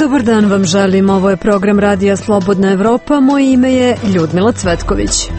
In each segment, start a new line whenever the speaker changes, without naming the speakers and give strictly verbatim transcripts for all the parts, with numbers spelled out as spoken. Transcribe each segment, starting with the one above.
Dobar dan vam želim, ovo je program Radija Slobodna Evropa, moje ime je Ljudmila Cvetković.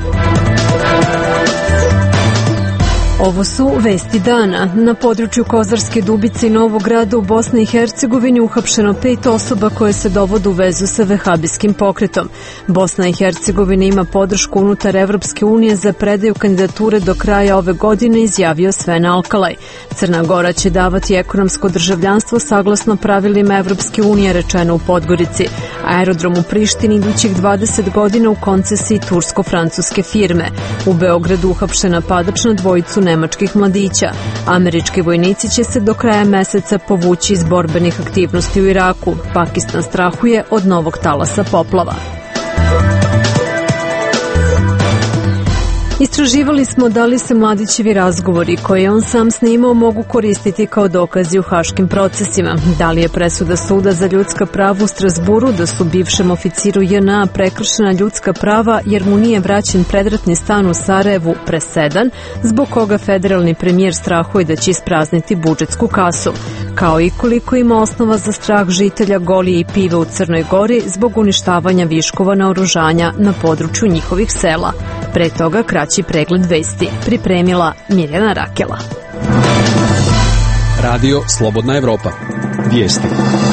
Ovo su vesti dana. Na području Kozarske Dubice i Novog Grada u Bosni i Hercegovini uhapšeno pet osoba koje se dovode u vezu sa vehabijskim pokretom. Bosna i Hercegovina ima podršku unutar Evropske unije za predaju kandidature do kraja ove godine, izjavio Sven Alkalaj. Crna Gora će davati ekonomsko državljanstvo saglasno pravilima Evropske unije, rečeno u Podgorici. Aerodrom u Prištini idućih dvadeset godina u koncesiji tursko-francuske firme. U Beogradu uhapšen napadač na dvojicu nemačkih mladića. Američki vojnici će se do kraja meseca povući iz borbenih aktivnosti u Iraku. Pakistan strahuje od novog talasa poplava. Istraživali smo da li se mladićevi razgovori koje je on sam snimao mogu koristiti kao dokazi u haškim procesima. Da li je presuda Suda za ljudska prava u Strasburu da su bivšem oficiru J N A prekršena ljudska prava jer mu nije vraćen predratni stan u Sarajevu presedan, zbog koga federalni premijer strahuje da će isprazniti budžetsku kasu, kao i koliko ima osnova za strah žitelja Golije i Pive u Crnoj Gori zbog uništavanja viškova naoružanja na području njihovih sela. Pre toga kraći pregled vesti pripremila Mirjana Rakela.
Radio Slobodna Evropa. Vijesti.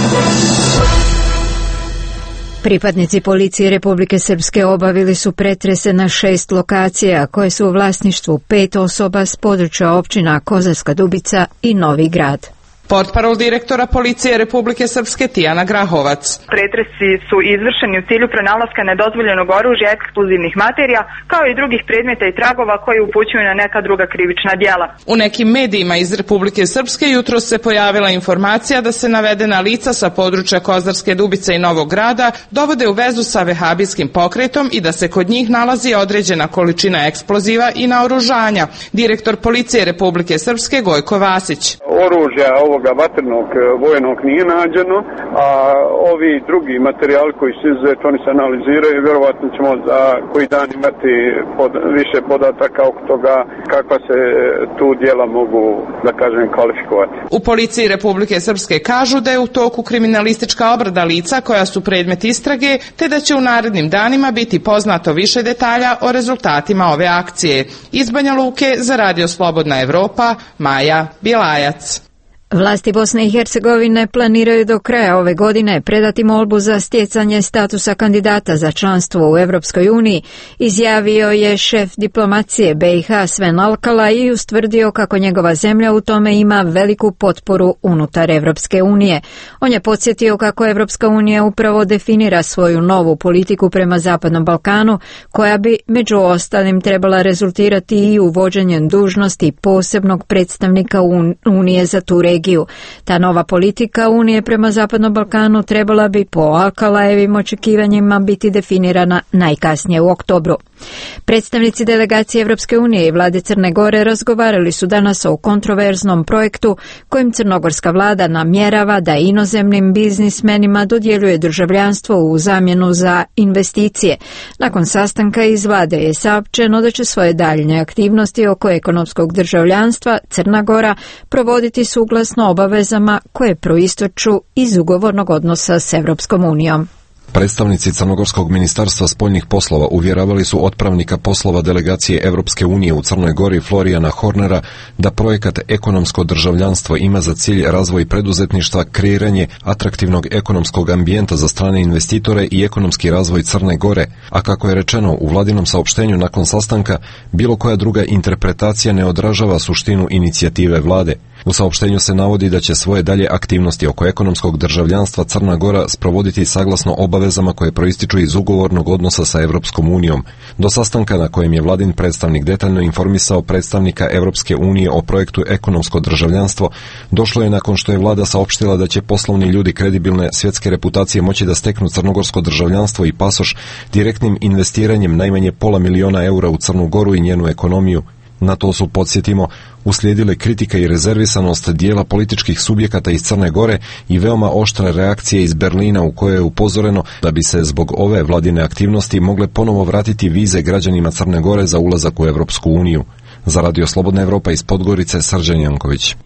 Pripadnici policije Republike Srpske obavili su pretrese na šest lokacija koje su u vlasništvu pet osoba s područja općina Kozarska Dubica i Novi Grad.
Portparol direktora policije Republike Srpske Tijana Grahovac.
Pretresi su izvršeni u cilju pronalaska nedozvoljenog oružja, eksplozivnih materija, kao i drugih predmeta i tragova koji upućuju na neka druga krivična djela.
U nekim medijima iz Republike Srpske jutros se pojavila informacija da se navedena lica sa područja Kozarske Dubice i Novog Grada dovode u vezu sa vehabijskim pokretom i da se kod njih nalazi određena količina eksploziva i naoružanja. Direktor policije Republike Srpske Gojko Vasić.
Oružja ovoga vatrenog vojnog nije nađeno, a ovi drugi materijali koji su izuzeti, oni se analiziraju, vjerovatno ćemo za koji dan imati pod, više podataka oko toga kakva se tu djela mogu, da kažem, kvalifikovati.
U policiji Republike Srpske kažu da je u toku kriminalistička obrada lica koja su predmet istrage, te da će u narednim danima biti poznato više detalja o rezultatima ove akcije. Iz Banja Luke za Radio Slobodna Evropa, Maja Bilajac.
Vlasti Bosne i Hercegovine planiraju do kraja ove godine predati molbu za stjecanje statusa kandidata za članstvo u Evropskoj uniji, izjavio je šef diplomacije B i H Sven Alkalaj i ustvrdio kako njegova zemlja u tome ima veliku potporu unutar Evropske unije. On je podsjetio kako Evropska unija upravo definira svoju novu politiku prema Zapadnom Balkanu, koja bi među ostalim trebala rezultirati i uvođenjem dužnosti posebnog predstavnika Unije za tu regiju. Ta nova politika Unije prema Zapadnom Balkanu trebala bi po Alkalajevim očekivanjima biti definirana najkasnije u oktobru. Predstavnici delegacije Evropske unije i vlade Crne Gore razgovarali su danas o kontroverznom projektu kojim crnogorska vlada namjerava da inozemnim biznismenima dodjeljuje državljanstvo u zamjenu za investicije. Nakon sastanka iz vlade je saopćeno da će svoje daljnje aktivnosti oko ekonomskog državljanstva Crna Gora provoditi suglasno obavezama koje proističu iz ugovornog odnosa s Evropskom unijom.
Predstavnici Crnogorskog ministarstva spoljnih poslova uvjeravali su otpravnika poslova delegacije Evropske unije u Crnoj Gori Florijana Hornera da projekat ekonomsko državljanstvo ima za cilj razvoj preduzetništva, kreiranje atraktivnog ekonomskog ambijenta za strane investitore i ekonomski razvoj Crne Gore, a kako je rečeno u vladinom saopštenju nakon sastanka, bilo koja druga interpretacija ne odražava suštinu inicijative vlade. U saopštenju se navodi da će svoje dalje aktivnosti oko ekonomskog državljanstva Crna Gora sprovoditi saglasno obavezama koje proističu iz ugovornog odnosa sa Evropskom unijom. Do sastanka na kojem je vladin predstavnik detaljno informisao predstavnika Evropske unije o projektu ekonomsko državljanstvo, došlo je nakon što je vlada saopštila da će poslovni ljudi kredibilne svjetske reputacije moći da steknu crnogorsko državljanstvo i pasoš direktnim investiranjem najmanje pola miliona eura u Crnu Goru i njenu ekonomiju. Na to su, podsjetimo, uslijedile kritika i rezervisanost dijela političkih subjekata iz Crne Gore i veoma oštre reakcije iz Berlina u kojoj je upozoreno da bi se zbog ove vladine aktivnosti mogle ponovo vratiti vize građanima Crne Gore za ulazak u Evropsku uniju. Za Radio Slobodna Evropa iz Podgorice, Srđan Janković.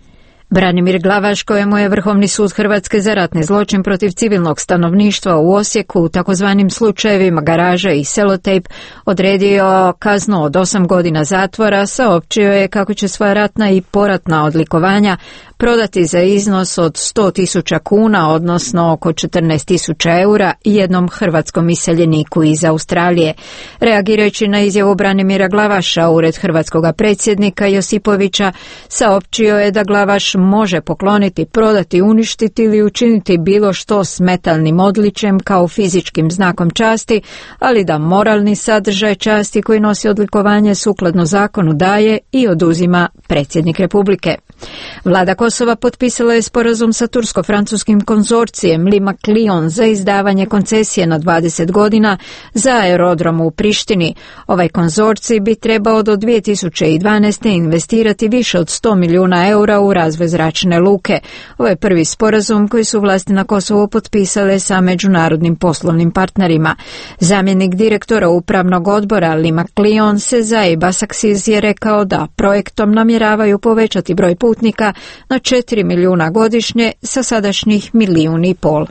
Branimir Glavaš, kojemu je Vrhovni sud Hrvatske za ratni zločin protiv civilnog stanovništva u Osijeku u takozvanim slučajevima Garaža i Selotejp odredio kaznu od osam godina zatvora, saopćio je kako će svoja ratna i poratna odlikovanja prodati za iznos od sto tisuća kuna, odnosno oko četrnaest tisuća eura, jednom hrvatskom iseljeniku iz Australije. Reagirajući na izjavu Branimira Glavaša, ured hrvatskog predsjednika Josipovića saopćio je da Glavaš može pokloniti, prodati, uništiti ili učiniti bilo što s metalnim odličjem kao fizičkim znakom časti, ali da moralni sadržaj časti koji nosi odlikovanje sukladno zakonu daje i oduzima predsjednik Republike. Vlada Kosova potpisala je sporazum sa tursko-francuskim konzorcijem Limak Lyon za izdavanje koncesije na dvadeset godina za aerodrom u Prištini. Ovaj konzorcij bi trebao do dvije tisuće dvanaeste. investirati više od sto milijuna eura u razvoj zračne luke. Ovo je prvi sporazum koji su vlasti na Kosovu potpisale sa međunarodnim poslovnim partnerima. Zamjenik direktora upravnog odbora Limak Lyon Sezai Basaksiz je rekao da projektom namjeravaju povećati broj putnika na četiri milijuna godišnje sa sadašnjih milijun i pol.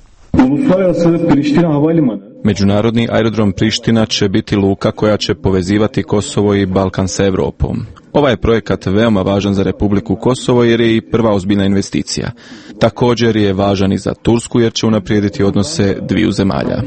Međunarodni aerodrom Priština će biti luka koja će povezivati Kosovo i Balkan sa Europom. Ovaj je projekat veoma važan za Republiku Kosovo jer je i prva ozbiljna investicija. Također je važan i za Tursku jer će unaprijediti odnose dviju zemalja.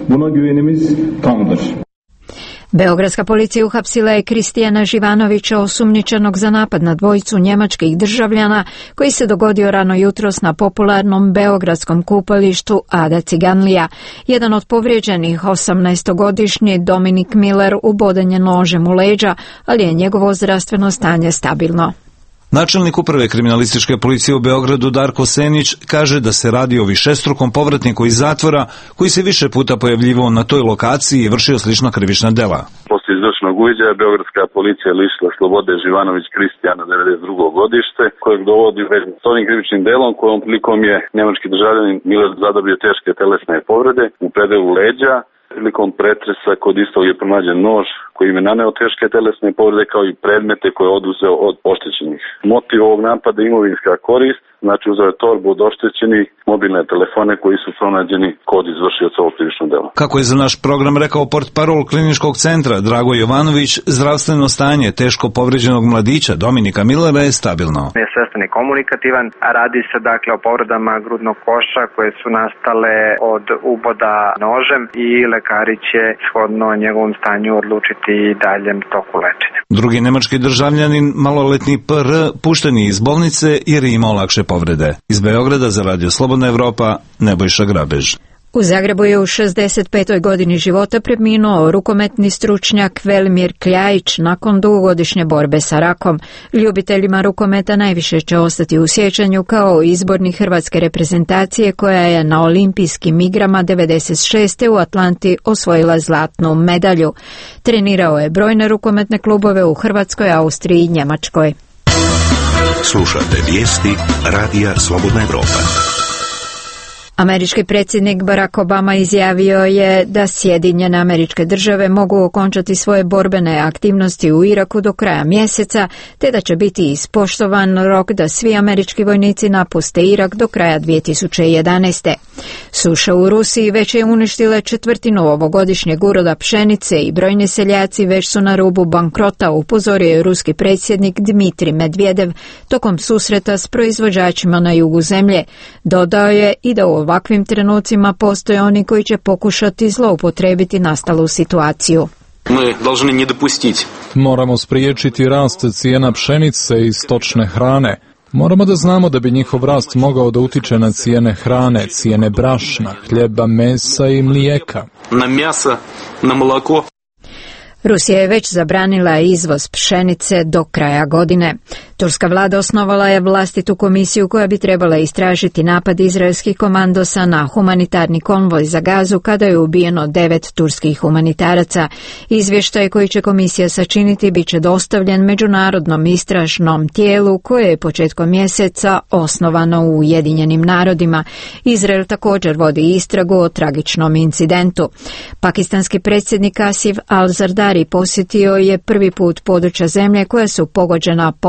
Beogradska policija uhapsila je Kristijana Živanovića, osumnjičenog za napad na dvojicu njemačkih državljana koji se dogodio rano jutros na popularnom beogradskom kupalištu Ada Ciganlija. Jedan od povrijeđenih, osamnaestogodišnji Dominik Miller, uboden je nožem u leđa, ali je njegovo zdravstveno stanje stabilno.
Načelnik uprave kriminalističke policije u Beogradu Darko Senić kaže da se radi o višestrukom povratniku iz zatvora koji se više puta pojavljivao na toj lokaciji i vršio slična krivična dela.
Poslije izvršenog uviđaja Beogradska policija je lišila slobode Živanović Kristijana, devedeset drugo godište, kojeg dovodi u vezu s ovim krivičnim delom kojom prilikom je nemački državljanin Miller zadobio teške telesne povrede u predelu leđa. Prilikom pretresa kod istog je pronađen nož koji im je naneo teške telesne povrede kao i predmete koje je oduzeo od oštećenih. Motiv ovog napada je imovinska korist, znači uzeo je torbu od oštećenih, mobilne telefone koji su pronađeni kod izvršioca ovog krivičnog dela.
Kako je za naš program rekao portparol kliničkog centra Drago Jovanović, zdravstveno stanje teško povređenog mladića Dominika Millera je stabilno.
Je svestan i komunikativan, a radi se dakle o povredama grudnog koša koje su nastale od uboda nožem i lekari će shodno njegovom stanju odlučiti i daljem toku lečenja.
Drugi nemački državljanin, maloletni P R, pušten je iz bolnice jer je imao lakše povrede. Iz Beograda za Radio Slobodna Evropa, Nebojša Grabež.
U Zagrebu je u šezdeset petoj godini života preminuo rukometni stručnjak Velimir Kljajić nakon dugogodišnje borbe sa rakom. Ljubiteljima rukometa najviše će ostati u sjećanju kao izborni hrvatske reprezentacije koja je na olimpijskim igrama devedeset šeste. u Atlanti osvojila zlatnu medalju. Trenirao je brojne rukometne klubove u Hrvatskoj, Austriji i Njemačkoj.
Slušate vijesti Radija Slobodna Evropa.
Američki predsjednik Barack Obama izjavio je da Sjedinjene Američke Države mogu okončati svoje borbene aktivnosti u Iraku do kraja mjeseca, te da će biti ispoštovan rok da svi američki vojnici napuste Irak do kraja dvije tisuće jedanaeste. Suša u Rusiji već je uništila četvrtinu ovogodišnjeg uroda pšenice i brojni seljaci već su na rubu bankrota, upozorio je ruski predsjednik Dmitrij Medvedev tokom susreta s proizvođačima na jugu zemlje. Dodao je i da u ovakvim trenucima postoje oni koji će pokušati zloupotrebiti nastalu situaciju.
Moramo spriječiti rast cijena pšenice i stočne hrane. Moramo da znamo da bi njihov rast mogao da utiče na cijene hrane, cijene brašna, hljeba, mesa i mlijeka.
Na mjasa, na moloko.
Rusija je već zabranila izvoz pšenice do kraja godine. Turska vlada osnovala je vlastitu komisiju koja bi trebala istražiti napad izraelskih komandosa na humanitarni konvoj za Gazu kada je ubijeno devet turskih humanitaraca. Izvještaj koji će komisija sačiniti bit će dostavljen međunarodnom istražnom tijelu koje je početkom mjeseca osnovano u Ujedinjenim narodima. Izrael također vodi istragu o tragičnom incidentu. Pakistanski predsjednik Asif al-Zardari posjetio je prvi put područja zemlje koja su pogođena poplavama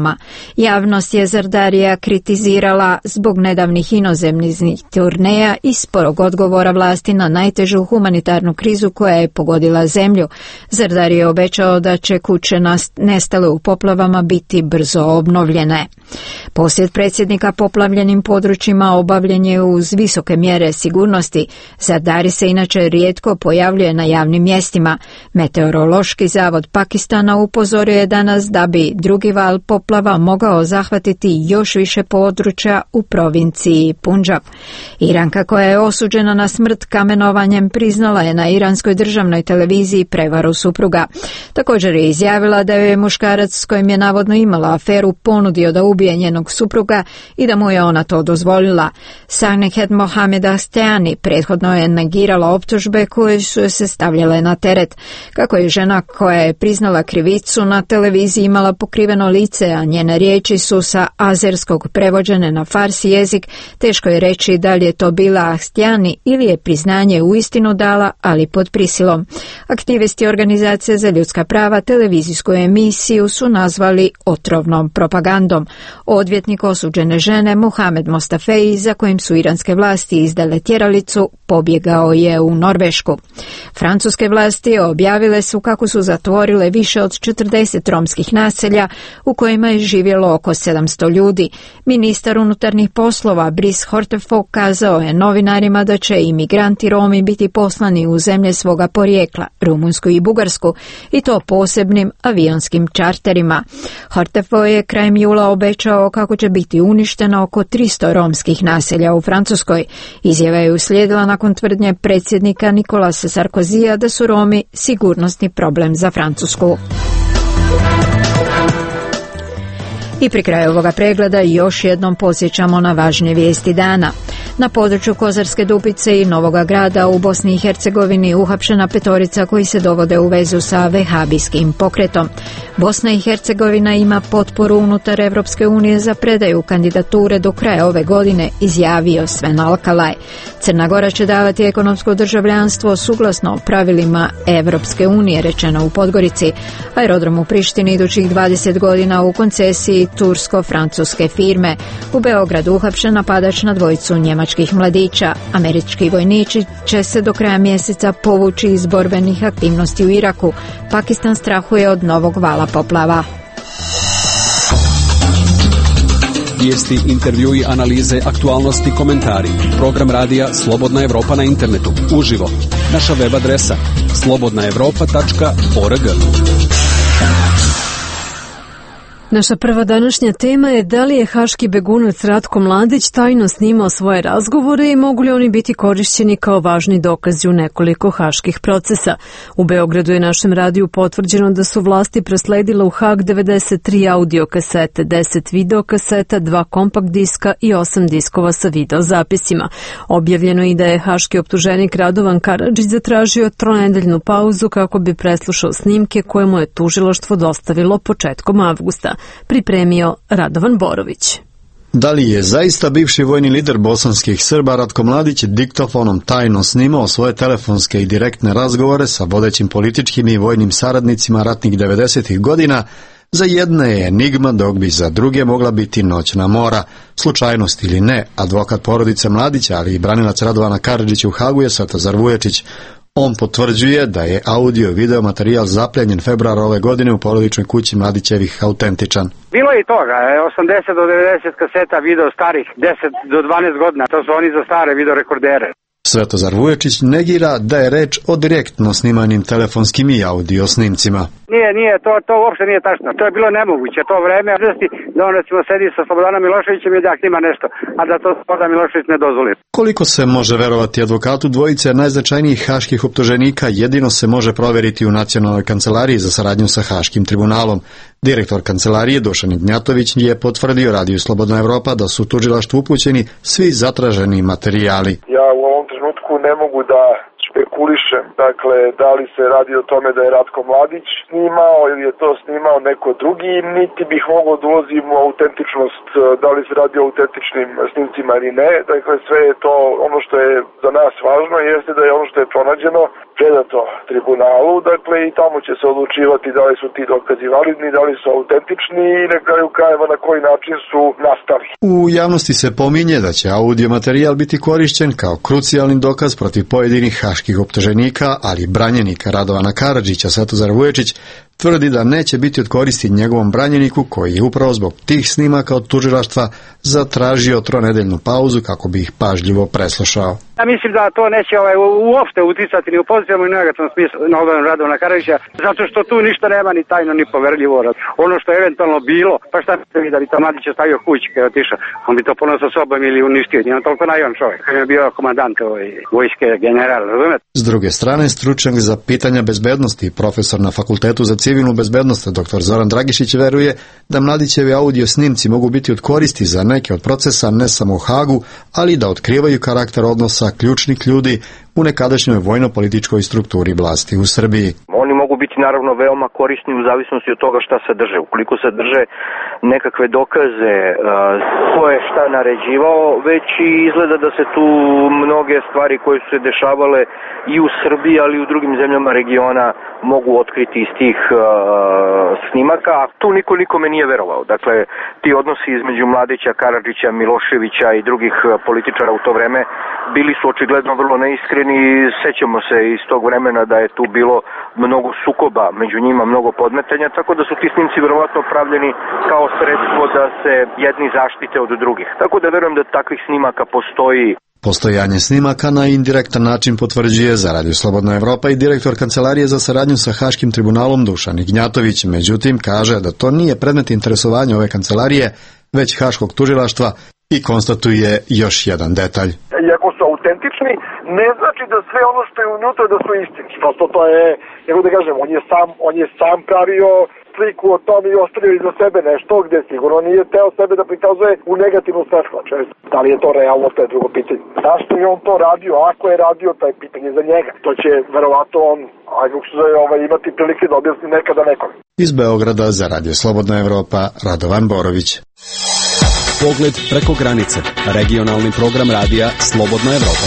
poplavama. Javnost je Zardarija kritizirala zbog nedavnih inozemnih turneja i sporog odgovora vlasti na najtežu humanitarnu krizu koja je pogodila zemlju. Zardari je obećao da će kuće nestale u poplavama biti brzo obnovljene. Posjet predsjednika poplavljenim područjima obavljen je uz visoke mjere sigurnosti. Zardari se inače rijetko pojavljuje na javnim mjestima. Meteorološki zavod Pakistana upozorio je danas da bi drugi val poplava mogao zahvatiti još više područja u provinciji Punjab. Iranka, koja je osuđena na smrt kamenovanjem, priznala je na iranskoj državnoj televiziji prevaru supruga. Također je izjavila da joj je muškarac s kojim je navodno imala aferu ponudio da ubije njenog supruga i da mu je ona to dozvolila. Sahnehet Mohamed Asteani prethodno je negirala optužbe koje su se stavljale na teret. Kako je žena koja je priznala krivicu na televiziji imala pokriveno lice, a njene riječi su sa azerskog prevođene na farsi jezik, teško je reći da li je to bila Asteani ili je priznanje uistinu dala, ali pod prisilom. Aktivisti Organizacije za ljudska prava televizijsku emisiju su nazvali otrovnom propagandom. Odvjetnik osuđene žene Mohamed Mostafeji, za kojim su iranske vlasti izdale tjeralicu, pobjegao je u Norvešku. Francuske vlasti objavile su kako su zatvorile više od četrdeset romskih naselja u kojima je živjelo oko sedamsto ljudi. Ministar unutarnjih poslova Brice Hortefeux kazao je novinarima da će imigranti Romi biti poslani u zemlje svoga porijekla, Rumunjsku i Bugarsku, i to posebnim avionskim čarterima. Hortefeux je krajem jula obećao kako će biti uništeno oko tristo romskih naselja u Francuskoj. Izjava je uslijedila nakon tvrdnje predsjednika Nicolasa Sarkozija da su Romi sigurnosni problem za Francusku. I pri kraju ovoga pregleda još jednom podsjećamo na važnije vijesti dana. Na području Kozarske Dubice i Novoga Grada u Bosni i Hercegovini uhapšena petorica koji se dovode u vezu sa vehabijskim pokretom. Bosna i Hercegovina ima potporu unutar Evropske unije za predaju kandidature do kraja ove godine, izjavio Sven Alkalaj. Crna Gora će davati ekonomsko državljanstvo suglasno pravilima Evropske unije, rečeno u Podgorici. Aerodrom u Prištini idućih dvadeset godina u koncesiji tursko-francuske firme. U Beogradu uhapšen napadač na dvojicu njemačkih mladića. Američki vojnici će se do kraja mjeseca povući iz borbenih aktivnosti u Iraku. Pakistan strahuje od novog vala poplava.
Vijesti, intervjui, analize, aktualnosti, komentari. Program radija Slobodna Evropa na internetu. Uživo. Naša web adresa slobodna evropa tačka org.
Naša prva današnja tema je da li je haški begunac Ratko Mladić tajno snimao svoje razgovore i mogu li oni biti korišćeni kao važni dokazi u nekoliko haških procesa. U Beogradu je našem radiju potvrđeno da su vlasti prosledile u Hag devedeset tri audio kasete, deset video kaseta, dva kompakt diska i osam diskova sa video zapisima. Objavljeno i da je haški optuženik Radovan Karadžić zatražio tronedeljnu pauzu kako bi preslušao snimke koje mu je tužilaštvo dostavilo početkom avgusta. Pripremio Radovan Borović.
Da li je zaista bivši vojni lider bosanskih Srba Ratko Mladić diktofonom tajno snimao svoje telefonske i direktne razgovore sa vodećim političkim i vojnim saradnicima ratnih devedesetih godina, za jedne je enigma, dok bi za druge mogla biti noćna mora. Slučajnost ili ne, advokat porodice Mladića, ali i branilac Radovana Karadžića u Hagu je Svetozar Vuječić. On potvrđuje da je audio i video materijal zapljenjen februara ove godine u porodičnoj kući Mladićevih autentičan.
Bilo je i toga, osamdeset do devedeset kaseta video starih, deset do dvanaest godina, to su oni za stare videorekordere.
Svetozar Vuječić negira da je reč o direktno snimanim telefonskim i audio snimcima.
Nije, nije, to, to uopšte nije tačno. To je bilo nemoguće, to vreme, da on recimo sedi sa Slobodanom Miloševićem i da snima nešto, a da to Slobodan Milošević ne dozvoli.
Koliko se može verovati advokatu dvojice najznačajnijih haških optuženika, jedino se može provjeriti u Nacionalnoj kancelariji za saradnju sa Haškim tribunalom. Direktor kancelarije Dušan Ignjatović je potvrdio radiju Slobodna Evropa da su tužilaštvu upućeni svi zatraženi materijali.
Ja u ovom trenutku ne mogu da ću špekulišem, dakle, da li se radi o tome da je Ratko Mladić snimao ili je to snimao neko drugi, niti bih mogao da ulazim u autentičnost, da li se radi o autentičnim snimcima ili ne. Dakle, sve je to, ono što je za nas važno jeste da je ono što je pronađeno predato tribunalu, dakle, i tamo će se odlučivati da li su ti dokazi validni, da li su autentični i na kraju krajeva na koji način su nastali.
U javnosti se pominje da će audio materijal biti korišćen kao krucijalni dokaz protiv pojedinih haških optuženika, ali branjenika Radovana Karadžića Svetozar Vuječić tvrdi da neće biti od koristi njegovom branjeniku koji je upravo zbog tih snimaka od tužilaštva zatražio tronedeljnu pauzu kako bi ih pažljivo preslušao.
Ja mislim da to neće ovaj, uopšte uticati ni u pozitivnom ni negativnom smislu na odbranu Radovana Karadžića, zato što tu ništa nema ni tajno ni poverljivo. Ono što je eventualno bilo, pa šta ste vi da bi to Mladić stavio kući kada je otišao, on bi to ponosao sobom ili uništio. Nije on toliko naivan čovjek, kad je bio komandant ovaj, vojske general, razumete?
S druge strane, stručnjak za pitanja bezbednosti i profesor na Fakultetu za civilnu bezbednost dr Zoran Dragišić veruje da Mladićevi audio snimci mogu biti od koristi za neke od procesa ne samo u Hagu, ali da otkrivaju karakter odnosa ključnih ljudi u nekadašnjoj vojno-političkoj strukturi vlasti u Srbiji.
Oni mogu biti naravno veoma korisni u zavisnosti od toga šta sadrže. Ukoliko sadrže nekakve dokaze ko je šta naređivao, već i izgleda da se tu mnoge stvari koje su se dešavale i u Srbiji, ali i u drugim zemljama regiona mogu otkriti iz tih uh, snimaka, a tu niko nikome nije verovao. Dakle, ti odnosi između Mladića, Karadžića, Miloševića i drugih političara u to vreme bili su očigledno vrlo neiskreni i sećamo se iz tog vremena da je tu bilo mnogo sukoba među njima, mnogo podmetanja, tako da su ti snimci verovatno pravljeni kao sredstvo da se jedni zaštite od drugih. Tako da verujem da takvih snimaka postoji.
Postojanje snimaka na indirektan način potvrđuje za Radio Slobodna Evropa i direktor Kancelarije za saradnju sa Haškim tribunalom Dušan Ignjatović. Međutim, kaže da to nije predmet interesovanja ove kancelarije, već Haškog tužilaštva i konstatuje još jedan detalj.
Iako su autentični, ne znači da sve ono što je unutra da su istini. Prosto to je, nego da kažem, on je sam, on je sam pravio sliku o tome i ostavio iza sebe nešto gde sigurno nije teo sebe da prikazuje u negativnu svetlo. Da li je to realno, to je drugo pitanje. Zašto je on to radio? Ako je radio, to je pitanje za njega. To će verovatno on, ajde kako se zove, ovaj, imati prilike da objasni nekada nekome.
Iz Beograda za Radio Slobodna Evropa, Radovan Borović.
Pogled preko granice. Regionalni program radija Slobodna Evropa.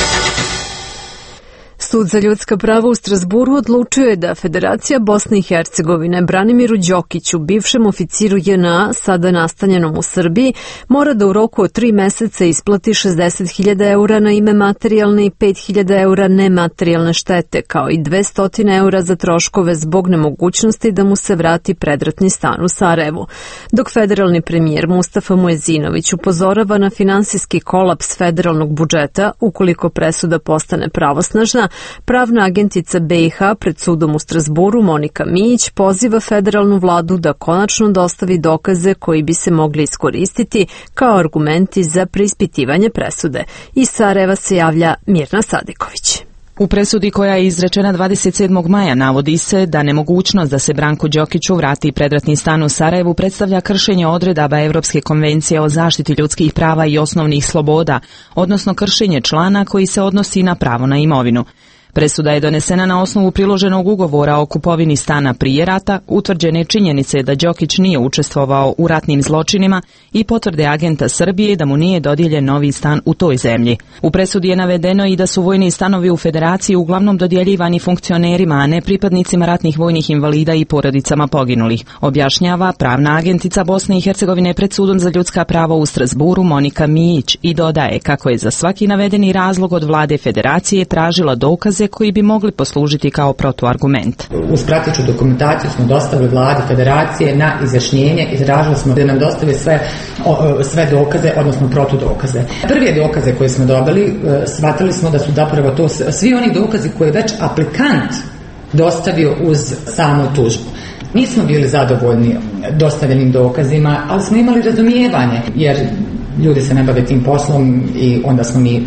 Sud za ljudska prava u Strasburu odlučio je da Federacija Bosne i Hercegovine Branimiru Đokiću, bivšem oficiru J N A, sada nastanjenom u Srbiji, mora da u roku od tri meseca isplati šezdeset hiljada eura na ime materijalne i pet hiljada eura nematerijalne štete, kao i dvesta eura za troškove zbog nemogućnosti da mu se vrati predratni stan u Sarajevu. Dok federalni premijer Mustafa Muezinović upozorava na finansijski kolaps federalnog budžeta ukoliko presuda postane pravosnažna, pravna agentica B i H pred sudom u Strasburu Monika Mijić poziva federalnu vladu da konačno dostavi dokaze koji bi se mogli iskoristiti kao argumenti za preispitivanje presude. Iz Sarajeva se javlja Mirna Sadiković.
U presudi koja je izrečena dvadeset sedmog maja navodi se da nemogućnost da se Branku Đokiću vrati predratni stan u Sarajevu predstavlja kršenje odredaba Evropske konvencije o zaštiti ljudskih prava i osnovnih sloboda, odnosno kršenje člana koji se odnosi na pravo na imovinu. Presuda je donesena na osnovu priloženog ugovora o kupovini stana prije rata, utvrđene činjenice da Đokić nije učestvovao u ratnim zločinima i potvrde agenta Srbije da mu nije dodijeljen novi stan u toj zemlji. U presudi je navedeno i da su vojni stanovi u Federaciji uglavnom dodjeljivani funkcionerima, a ne pripadnicima ratnih vojnih invalida i porodicama poginulih, objašnjava pravna agentica Bosne i Hercegovine pred sudom za ljudska prava u Strasburu Monika Mijić i dodaje kako je za svaki navedeni razlog od vlade Federacije tražila dokaze koji bi mogli poslužiti kao protuargument.
Uz prateću dokumentaciju smo dostavili vladi Federacije na izjašnjenje i tražili smo da nam dostave sve, sve dokaze, odnosno protudokaze. Prve dokaze koje smo dobili, shvatili smo da su zapravo to svi oni dokazi koje je već aplikant dostavio uz samu tužbu. Nismo bili zadovoljni dostavljenim dokazima, ali smo imali razumijevanje, jer ljudi se ne bave tim poslom i onda smo mi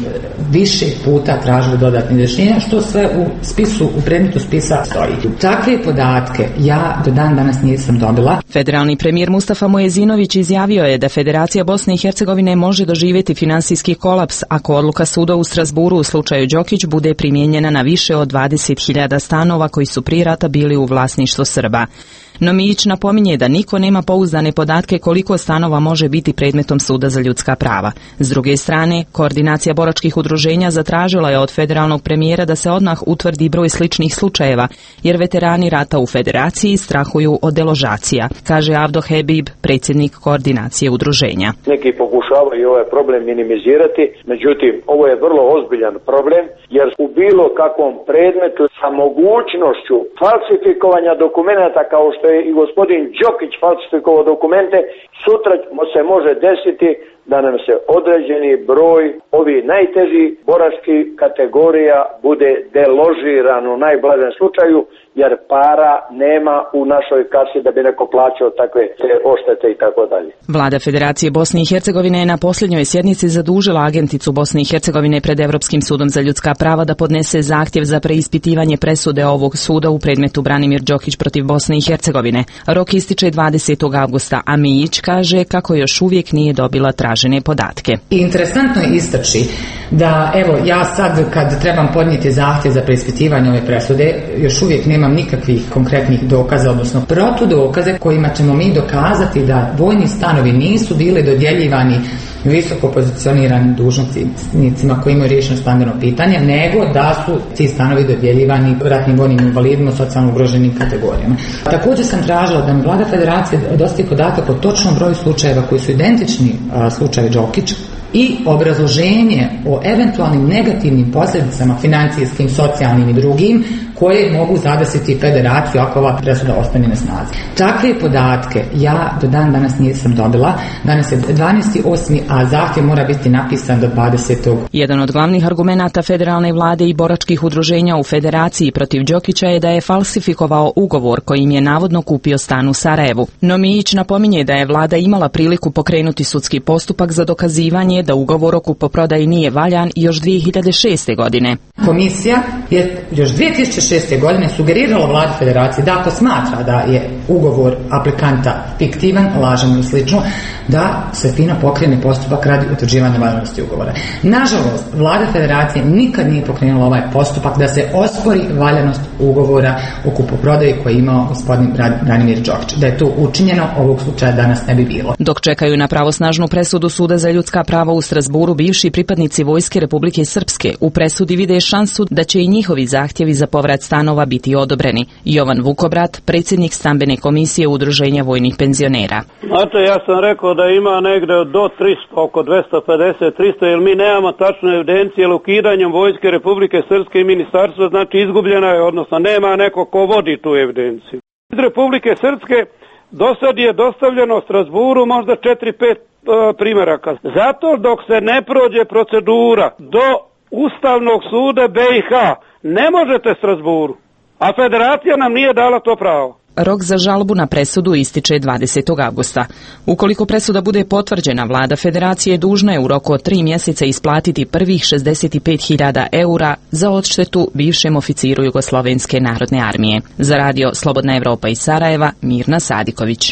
više puta tražili dodatne izjašnjenja, što sve u spisu, u predmetu spisa stoji. Takve podatke ja do dan danas nisam dobila.
Federalni premijer Mustafa Mojezinović izjavio je da Federacija Bosne i Hercegovine može doživjeti finansijski kolaps ako odluka suda u Strasburu u slučaju Đokić bude primijenjena na više od dvadeset hiljada stanova koji su prije rata bili u vlasništvu Srba. No Mijić napominje da niko nema pouzdane podatke koliko stanova može biti predmetom Suda za ljudska prava. S druge strane, koordinacija boračkih udruženja zatražila je od federalnog premijera da se odmah utvrdi broj sličnih slučajeva, jer veterani rata u federaciji strahuju od deložacija, kaže Avdo Hebib, predsjednik koordinacije udruženja.
Neki pokušavaju ovaj problem minimizirati, međutim, ovo je vrlo ozbiljan problem, jer u bilo kakvom predmetu sa mogućnošću falsifikovanja dokumenata kao što je i gospodin Đokić falsifikovao dokumente, sutra se može desiti da nam se određeni broj ovih najtežih boračkih kategorija bude deložiran u najblažem slučaju, jer para nema u našoj kasi da bi neko plaćao takve te oštete i tako dalje.
Vlada Federacije Bosne i Hercegovine je na posljednjoj sjednici zadužila agenticu Bosne i Hercegovine pred Europskim sudom za ljudska prava da podnese zahtjev za preispitivanje presude ovog suda u predmetu Branimir Đokić protiv Bosne i Hercegovine. Rok ističe dvadesetog avgusta, a Mijić kaže kako još uvijek nije dobila tražene podatke.
Interesantno je istaći da, evo, ja sad kad trebam podnijeti zahtjev za preispitivanje ove presude, još uvijek nemam nikakvih konkretnih dokaza, odnosno protudokaze kojima ćemo mi dokazati da vojni stanovi nisu bili dodjeljivani visoko pozicioniranim dužnosnicima koji imaju riješeno stambeno pitanje, nego da su ti stanovi dodjeljivani ratnim vojnim invalidima, socijalno ugroženim kategorijama. Također sam tražila da mi Vlada Federacije dostavi podatak o točnom broju slučajeva koji su identični slučaju Đokić i obrazloženje o eventualnim negativnim posljedicama financijskim, socijalnim i drugim koje mogu zadesiti federaciju ako ova presuda ostane na snazi. Takve podatke ja do dan danas nisam dobila. Danas je dvanaesti osmi a zahtjev mora biti napisan do dvadesetog
Jedan od glavnih argumenata federalne vlade i boračkih udruženja u federaciji protiv Đokića je da je falsifikovao ugovor kojim je navodno kupio stan u Sarajevu. No Mijić napominje da je vlada imala priliku pokrenuti sudski postupak za dokazivanje da ugovor o kupoprodaji nije valjan još dvije hiljade šeste. godine.
Komisija je još dvije tisuće šeste. godine sugerirala vladi Federacije da ako smatra da je ugovor aplikanta fiktivan, lažan ili slično, da se fina pokrene postupak radi utvrđivanja valjanosti ugovora. Nažalost, vlada Federacije nikad nije pokrenula ovaj postupak da se ospori valjanost ugovora o kupoprodaji koji je imao gospodin Branimir Đokić. Da je to učinjeno, ovog slučaja danas ne bi bilo.
Dok čekaju na pravosnažnu presudu Suda za ljudska prava u Strasburu, bivši pripadnici Vojske Republike Srpske u presudi vide šansu da će i njihovi zahtjevi za povrat stanova biti odobreni. Jovan Vukobrat, predsjednik stambene komisije Udruženja vojnih penzionera.
Znate, ja sam rekao da ima negde do tristo, oko dvesta pedeset tristo, jer mi nemamo tačne evidencije, jer ukidanjem Vojske Republike Srpske i ministarstva, znači izgubljena je, odnosno nema neko ko vodi tu evidenciju. Iz Republike Srpske do sad je dostavljeno Strasburu možda četiri pet uh, primjeraka. Zato dok se ne prođe procedura do Ustavnog suda B i H, ne možete Strasburu, a Federacija nam nije dala to pravo.
Rok za žalbu na presudu ističe dvadesetog avgusta. Ukoliko presuda bude potvrđena, vlada Federacije dužna je u roku od tri mjeseca isplatiti prvih šezdeset pet hiljada eura za odštetu bivšem oficiru Jugoslovenske narodne armije. Za radio Slobodna Evropa iz Sarajeva, Mirna Sadiković.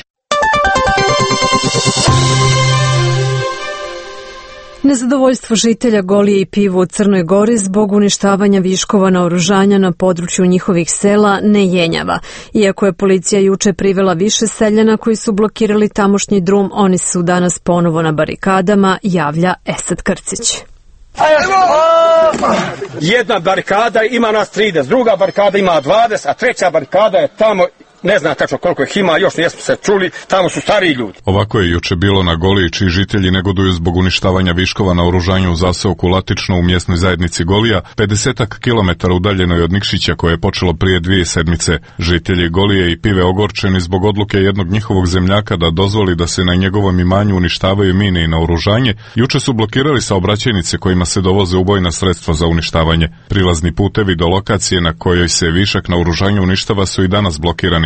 Nezadovoljstvo žitelja Golije i Piva u Crnoj Gori zbog uništavanja viškova naoružanja na području njihovih sela ne jenjava. Iako je policija juče privela više seljana koji su blokirali tamošnji drum, oni su danas ponovo na barikadama, javlja Esad Krcić.
Jedna barikada ima nas trideset, druga barikada ima dvadeset, a treća barikada je tamo, ne znam tačno koliko ih ima, još nismo se čuli, tamo su stariji ljudi.
Ovako je juče bilo na Goliji, čiji žitelji negoduju zbog uništavanja viškova na oružanju u zaseoku Latično u mjesnoj zajednici Golija, pedesetak kilometara udaljenoj od Nikšića, koje je počelo prije dvije sedmice. Žitelji Golije i Pive ogorčeni zbog odluke jednog njihovog zemljaka da dozvoli da se na njegovom imanju uništavaju mine i naoružanje, juče su blokirali saobraćajnice kojima se dovoze ubojna sredstva za uništavanje. Prilazni putevi do lokacije na kojoj se višak naoružanja uništava su i danas blokirani.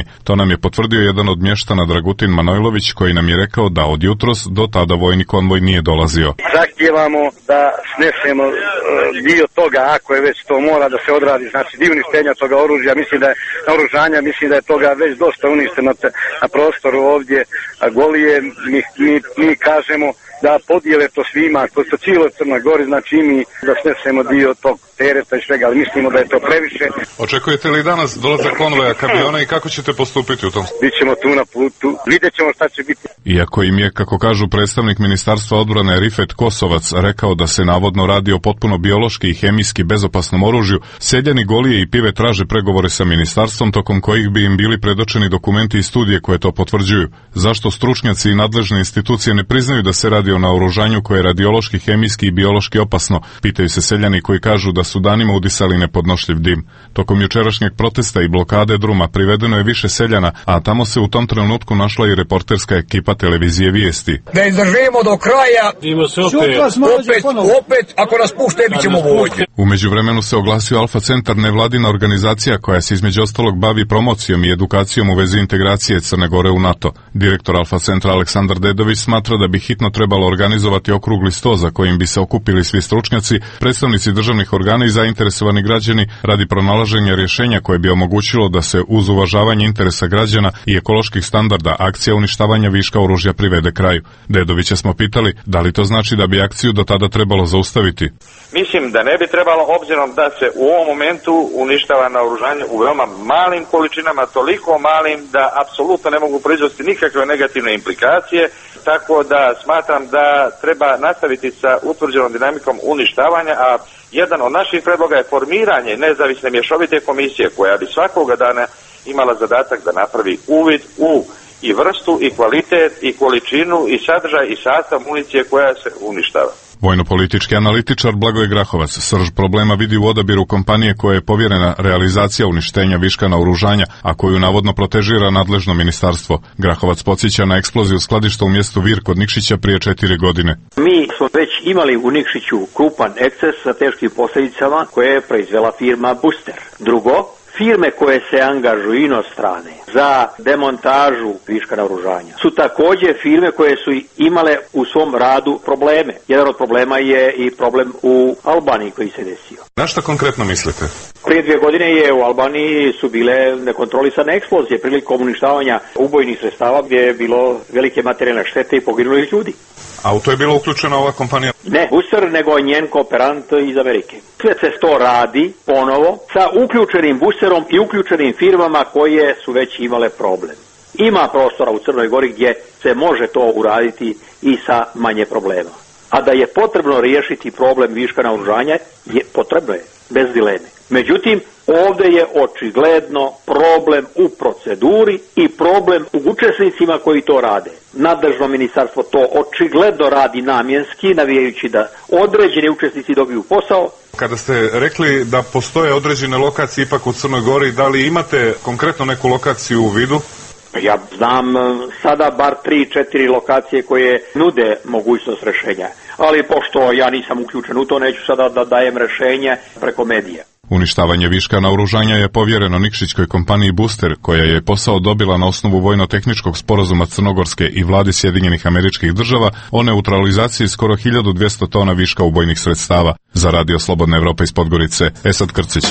građani. To nam je potvrdio jedan od mještana Dragutin Manojlović, koji nam je rekao da od jutros do tada vojni konvoj nije dolazio.
Zahtijevamo da snesemo uh, dio toga, ako je već to mora da se odradi, znači dio uništenja toga oružja, mislim da je naoružanja, mislim da je toga već dosta uništeno na prostoru ovdje Golije. Mi, mi, mi kažemo da podijele to svima, to se cijelo Crnoj Gori, znači mi da snesemo dio tog tereta i svega, ali mislimo da je to previše.
Očekujete li danas dolazak konvoja kamiona i kako ćete postupiti u tom?
Bićemo tu na putu, vidjet ćemo šta će biti.
Iako im je, kako kažu predstavnik Ministarstva odbrane Rifet Kosovac, rekao da se navodno radi o potpuno biološki i hemijski bezopasnom oružju, seljani Golije i Pive traže pregovore sa ministarstvom, tokom kojih bi im bili predočeni dokumenti i studije koje to potvrđuju. Zašto stručnjaci i nadležne institucije ne priznaju da se radi o naoružanju koje je radiološki, hemijski i biološki opasno, pitaju se seljani koji kažu da su danima udisali nepodnošljiv dim. Tokom jučerašnjeg protesta i blokade druma privedeno je više seljana, a tamo se u tom trenutku našla i reporterska ekipa televizije Vijesti.
Da izdržimo do kraja, opet, opet, opet, ako nas pušte, bit ćemo vođe.
U međuvremenu se oglasio Alfa Centar, nevladina organizacija koja se između ostalog bavi promocijom i edukacijom u vezi integracije Crne Gore u NATO. Direktor Alfa Centra Aleksandar Dedović smatra da bi hitno trebalo organizovati okrugli sto za kojim bi se okupili svi stručnjaci, predstavnici državnih organa i zainteresovani građani radi pronalaženja rješenja koje bi omogućilo da se uz uvažavanje interesa građana i ekoloških standarda akcija uništavanja viška oružja privede kraju. Dedovića smo pitali da li to znači da bi akciju do tada trebalo zaustaviti.
Mislim da ne bi trebalo, obzirom da se u ovom momentu uništava naoružanje u veoma malim količinama, toliko malim da apsolutno ne mogu proizvesti nikakve negativne implikacije, tako da smatram da treba nastaviti sa utvrđenom dinamikom uništavanja, a jedan od naših predloga je formiranje nezavisne mješovite komisije koja bi svakoga dana imala zadatak da napravi uvid u i vrstu i kvalitet i količinu i sadržaj i sastav municije koja se uništava.
Vojno-politički analitičar Blagoje Grahovac srž problema vidi u odabiru kompanije koje je povjerena realizacija uništenja viška naoružanja, a koju navodno protežira nadležno ministarstvo. Grahovac podsjeća na eksploziju skladišta u mjestu Vir kod Nikšića prije četiri godine.
Mi smo već imali u Nikšiću krupan eksces sa teškim posljedicama koje je proizvela firma Buster. Drugo, firme koje se angažuju inostrane za demontažu viška naoružanja su također firme koje su imale u svom radu probleme. Jedan od problema je i problem u Albaniji koji se desio.
Na što konkretno mislite?
Prije dvije godine je u Albaniji su bile nekontrolisane eksplozije prilikom uništavanja ubojnih sredstava gdje je bilo velike materijalne štete i poginulih ljudi.
A u to je bila uključena ova kompanija?
Ne Buster, nego njen kooperant iz Amerike. Sve se to radi ponovo sa uključenim Busterom i uključenim firmama koje su već imale problem. Ima prostora u Crnoj Gori gdje se može to uraditi i sa manje problema. A da je potrebno riješiti problem viška naoružanja, je potrebno je, bez dileme. Međutim, ovdje je očigledno problem u proceduri i problem u učesnicima koji to rade. Nadležno ministarstvo to očigledno radi namjenski, navijajući da određeni učesnici dobiju posao.
Kada ste rekli da postoje određene lokacije ipak u Crnoj Gori, da li imate konkretno neku lokaciju u vidu?
Ja znam sada bar tri, četiri lokacije koje nude mogućnost rješenja, ali pošto ja nisam uključen u to, neću sada da dajem rješenje preko medija.
Uništavanje viška naoružanja je povjereno nikšićkoj kompaniji Buster, koja je posao dobila na osnovu vojno-tehničkog sporazuma Crnogorske i vladi Sjedinjenih Američkih Država o neutralizaciji skoro hiljadu dvjesto tona viška ubojnih sredstava. Za Radio Slobodna Evropa iz Podgorice, Esad Krcić.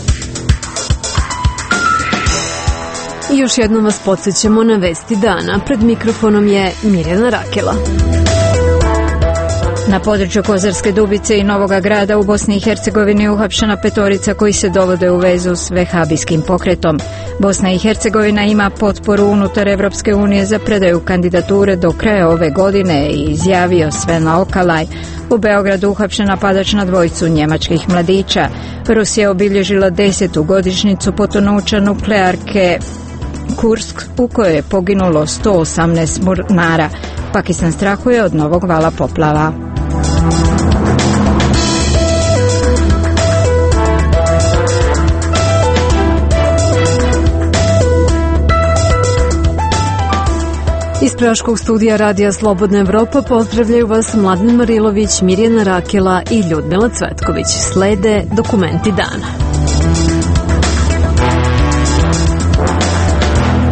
I još jednom vas podsjećamo na vesti dana. Pred mikrofonom je Mirjana Rakela.
Na području Kozarske Dubice i Novoga Grada u Bosni i Hercegovini uhapšena petorica koji se dovode u vezu s vehabijskim pokretom. Bosna i Hercegovina ima potporu unutar Evropske unije za predaju kandidature do kraja ove godine i izjavio Svena Okalaj. U Beogradu uhapšen napadač na dvojicu njemačkih mladića. Rusija obilježila desetu godišnjicu potonuća nuklearke Kursk, u kojoj je poginulo sto osamnaest mornara. Pakistan strahuje od novog vala poplava.
Iz Praškog studija Radija Slobodna Evropa pozdravljaju vas Mladen Marilović, Mirjana Rakela i Ljudmila Cvetković. Slede dokumenti dana.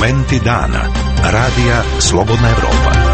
Dokumenti dana. Radija Slobodna Evropa.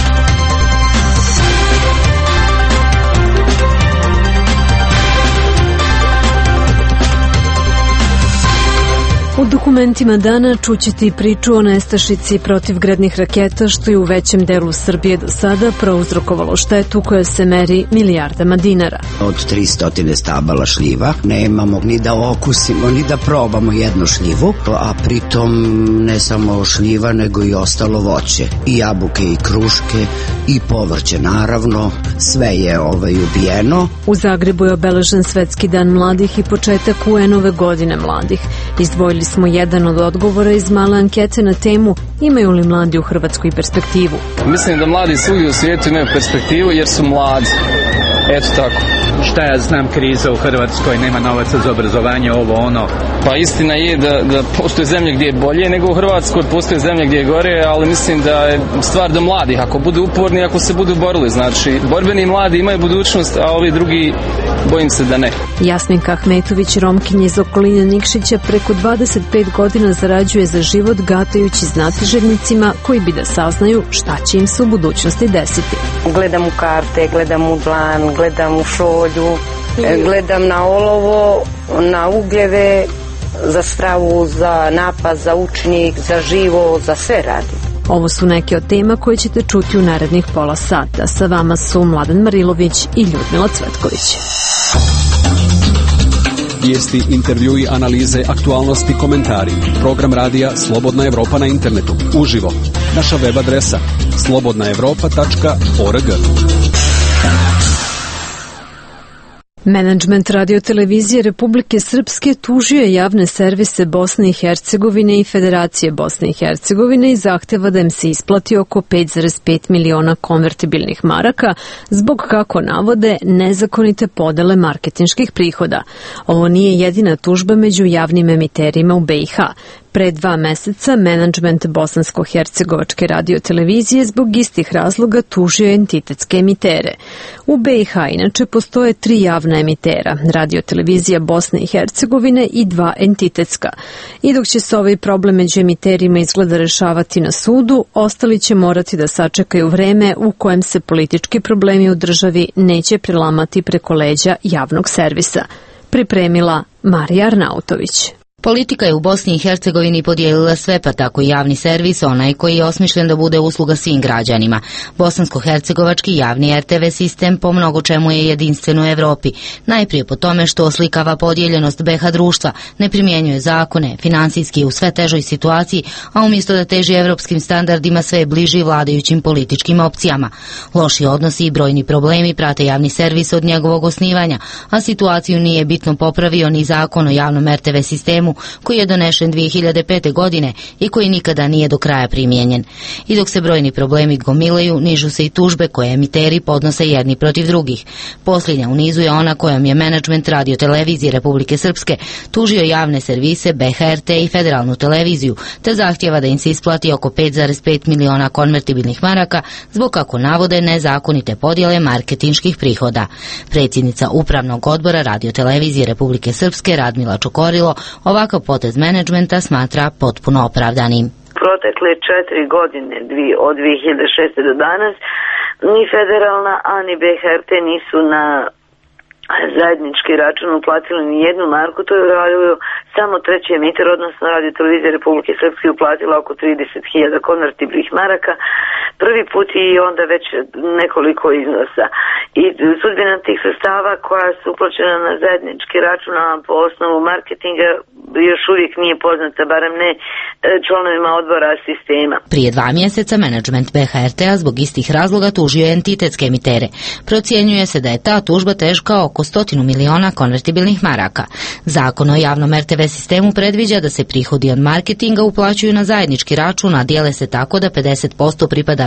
U dokumentima dana čućete i priču o nestašici protivgradnih raketa što je u većem delu Srbije do sada prouzrokovalo štetu koja se meri milijardama dinara.
Od tristo stabala šljiva nemamo ni da okusimo, ni da probamo jednu šljivu, a pritom ne samo šljiva nego i ostalo voće. I jabuke i kruške i povrće naravno, sve je ovaj ubijeno.
U Zagrebu je obeležen Svetski dan mladih i početak U N-ove godine mladih. Izdvojili smo jedan od odgovora iz male ankete na temu imaju li mladi u Hrvatskoj perspektivu.
Mislim da mladi svugdje u svijetu imaju perspektivu jer su mladi. Eto tako.
Šta ja znam, kriza u Hrvatskoj, nema novaca za obrazovanje, ovo ono.
Pa istina je da, da postoje zemlje gdje je bolje nego u Hrvatskoj, postoje zemlje gdje je gore, ali mislim da je stvar do mladih. Ako budu uporni, ako se budu borili, znači borbeni mladi imaju budućnost, a ovi drugi bojim se da ne.
Jasminka Ahmetović, Romkinja iz okoline Nikšića, preko dvadeset pet godina zarađuje za život gatajući znatiželjnicima koji bi da saznaju šta će im se u budućnosti desiti.
Gledam u karte, gledam u dlan, gledam u šolju, gledam na olovo, na ugljeve, za stravu, za napad, za učenik, za živo, za sve radim.
Ovo su neke od tema koje ćete čuti u narednih pola sata. Sa vama su Mladen Marilović i Ljudmila Cvetković.
Vijesti, intervjui, analize, aktualnosti, komentari. Program radija Slobodna Evropa na internetu. Uživo. Naša web adresa slobodna evropa tačka org.
Menadžment radiotelevizije Republike Srpske tužio je javne servise Bosne i Hercegovine i Federacije Bosne i Hercegovine i zahteva da im se isplati oko pet zarez pet miliona konvertibilnih maraka zbog, kako navode, nezakonite podele marketinških prihoda. Ovo nije jedina tužba među javnim emiterima u B i H. Pre dva meseca menadžment Bosansko-Hercegovačke radiotelevizije zbog istih razloga tužio entitetske emitere. U B i H inače postoje tri javna emitera, radiotelevizija Bosne i Hercegovine i dva entitetska. I dok će se ovaj problem među emiterima izgleda rešavati na sudu, ostali će morati da sačekaju vreme u kojem se politički problemi u državi neće prelamati preko leđa javnog servisa. Pripremila Marija Arnautović.
Politika je u Bosni i Hercegovini podijelila sve, pa tako i javni servis, onaj koji je osmišljen da bude usluga svim građanima. Bosansko-hercegovački javni R T V sistem po mnogo čemu je jedinstven u Evropi. Najprije po tome što oslikava podijeljenost B H društva, ne primjenjuje zakone, finansijski je u sve težoj situaciji, a umjesto da teži evropskim standardima sve je bliži vladajućim političkim opcijama. Loši odnosi i brojni problemi prate javni servis od njegovog osnivanja, a situaciju nije bitno popravio ni zakon o javnom R T V sistemu koji je donešen dvije hiljade pete. godine i koji nikada nije do kraja primijenjen. I dok se brojni problemi gomilaju, nižu se i tužbe koje emiteri podnose jedni protiv drugih. Posljednja u nizu je ona kojom je menadžment radiotelevizije Republike Srpske tužio javne servise B H R T i federalnu televiziju, te zahtjeva da im se isplati oko pet zarez pet miliona konvertibilnih maraka zbog, kako navode, nezakonite podjele marketinških prihoda. Predsjednica Upravnog odbora radiotelevizije Republike Srpske Radmila Čokorilo ovakav potez menadžmenta smatra potpuno opravdanim.
Protekle četiri godine, dvi, od dvije hiljade šeste. do danas, ni federalna, a ni B H R T nisu na zajednički račun uplatili ni jednu marku, to je uradio samo treći emiter, odnosno radiotelevizija Republike Srpske uplatila oko trideset hiljada konvertibilnih maraka, prvi put i onda već nekoliko iznosa. I sudbina tih sredstava koja su uplaćena na zajednički račun, a po osnovu marketinga, još uvijek nije poznata, barem ne članovima odbora sistema.
Prije dva mjeseca menadžment B H R T-a zbog istih razloga tužio je entitetske emitere. Procjenjuje se da je ta tužba teška oko stotinu miliona konvertibilnih maraka. Zakon o javnom R T V sistemu predviđa da se prihodi od marketinga uplaćuju na zajednički račun, a dijele se tako da pedeset posto pripada B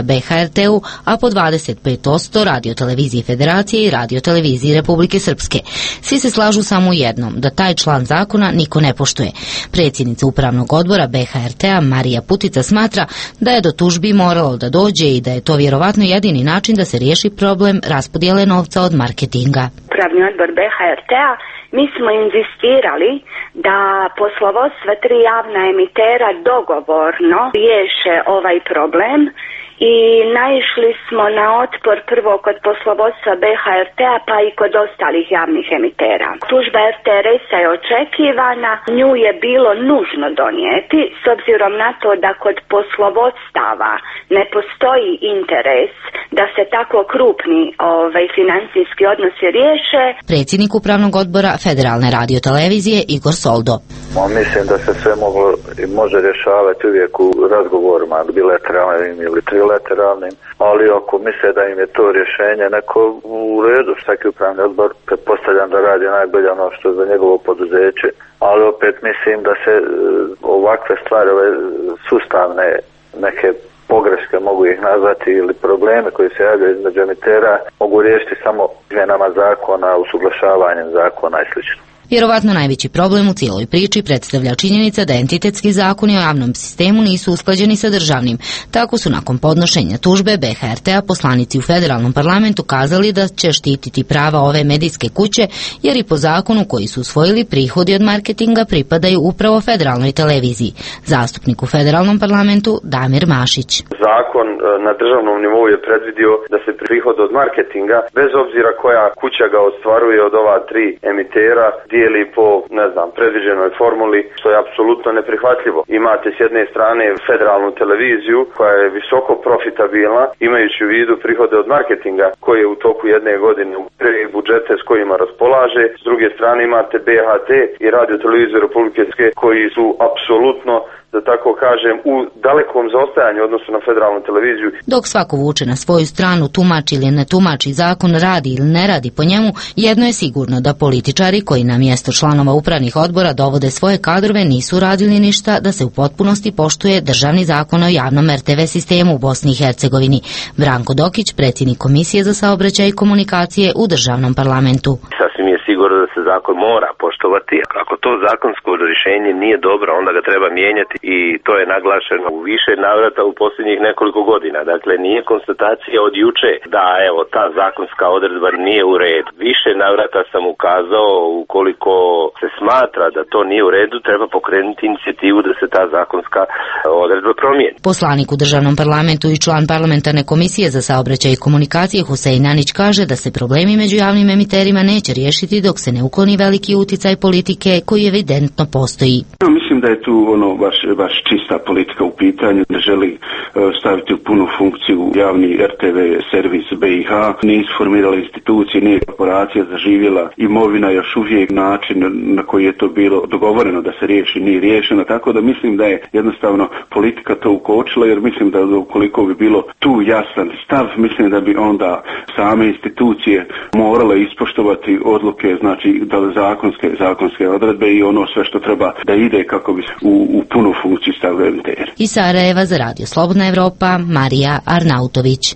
B H R T-u, a po dvadeset pet posto Radio-televiziji Federacije i Radio-televiziji Republike Srpske. Svi se slažu samo u jednom, da taj član zakona niko ne poštuje. Predsjednica Upravnog odbora B H R T-a Marija Putica smatra da je do tužbi moralo da dođe i da je to vjerovatno jedini način da se riješi problem raspodjele novca od marketinga.
Upravni odbor B H R T-a mi smo inzistirali da poslovodstva tri javna emitera dogovorno riješe ovaj problem i naišli smo na otpor prvo kod poslovodstva B H R T-a pa i kod ostalih javnih emitera. Tužba R T R S-a je očekivana, nju je bilo nužno donijeti s obzirom na to da kod poslovodstava ne postoji interes da se tako krupni ovaj, financijski odnosi riješe.
Predsjednik Upravnog odbora Federalne radiotelevizije Igor Soldo.
Ma, mislim da se sve moglo i može rješavati uvijek u razgovorima bilateralnim ili trilateralnim, ali ako misle da im je to rješenje neko u redu, svaki upravni odbor pretpostavljam da radi najbolje ono što je za njegovo poduzeće, ali opet mislim da se ovakve stvari, ove sustavne neke pogreške, mogu ih nazvati, ili probleme koji se javljaju između emitera mogu riješiti samo izmjenama zakona, usuglašavanjem zakona i slično.
Vjerovatno najveći problem u cijeloj priči predstavlja činjenica da entitetski zakoni o javnom sistemu nisu usklađeni sa državnim. Tako su nakon podnošenja tužbe B H R T-a poslanici u federalnom parlamentu kazali da će štititi prava ove medijske kuće, jer i po zakonu koji su usvojili prihodi od marketinga pripadaju upravo federalnoj televiziji. Zastupnik u federalnom parlamentu Damir Mašić.
Zakon na državnom nivou je predvidio da se prihod od marketinga, bez obzira koja kuća ga ostvaruje od ova tri emitera, dijeli po, ne znam, predviđenoj formuli, što je apsolutno neprihvatljivo. Imate s jedne strane federalnu televiziju koja je visoko profitabilna, imajući u vidu prihode od marketinga koje u toku jedne godine u budžete s kojima raspolaže. S druge strane imate B H T i Radio-televiziju Republike Srpske koji su apsolutno, da tako kažem, u dalekom zaostajanju odnosno na federalnu televiziju.
Dok svako vuče na svoju stranu, tumači ili ne tumači zakon, radi ili ne radi po njemu, jedno je sigurno da političari koji na mjesto članova upravnih odbora dovode svoje kadrove nisu radili ništa da se u potpunosti poštuje državni zakon o javnom R T V sistemu u Bosni i Hercegovini. Branko Dokić, predsjednik Komisije za saobraćaj i komunikacije u državnom parlamentu.
Sasvim je sigurno da se zakon mora poštovati. Ako to zakonsko rješenje nije dobro, onda ga treba mijenjati i to je naglašeno u više navrata u posljednjih nekoliko godina. Dakle, nije konstatacija od juče da evo ta zakonska odredba nije u redu. Više navrata sam ukazao, ukoliko se smatra da to nije u redu, treba pokrenuti inicijativu da se ta zakonska odredba promijeni.
Poslanik u državnom parlamentu i član parlamentarne komisije za saobraćaj i komunikacije Husein Anić kaže da se problemi među javnim emiterima neće riješiti dok se ne ukloni veliki uticaj politike koji evidentno postoji.
Ja mislim da je tu ono baš, baš čista politika u pitanju, da želi uh, staviti u punu funkciju javni R T V servis B i H, nisu formirale institucije, nije korporacija zaživjela, imovina još uvijek način na koji je to bilo dogovoreno da se riješi nije riješeno, tako da mislim da je jednostavno politika to ukočila, jer mislim da ukoliko bi bilo tu jasan stav, mislim da bi onda same institucije morale ispoštovati odluke, znači da zakonske, zakonske odredbe i ono sve što treba da ide kako bi u, u punu funkciju stavili M T R.
Iz Sarajeva za Radio Slobodna Evropa, Marija Arnautović.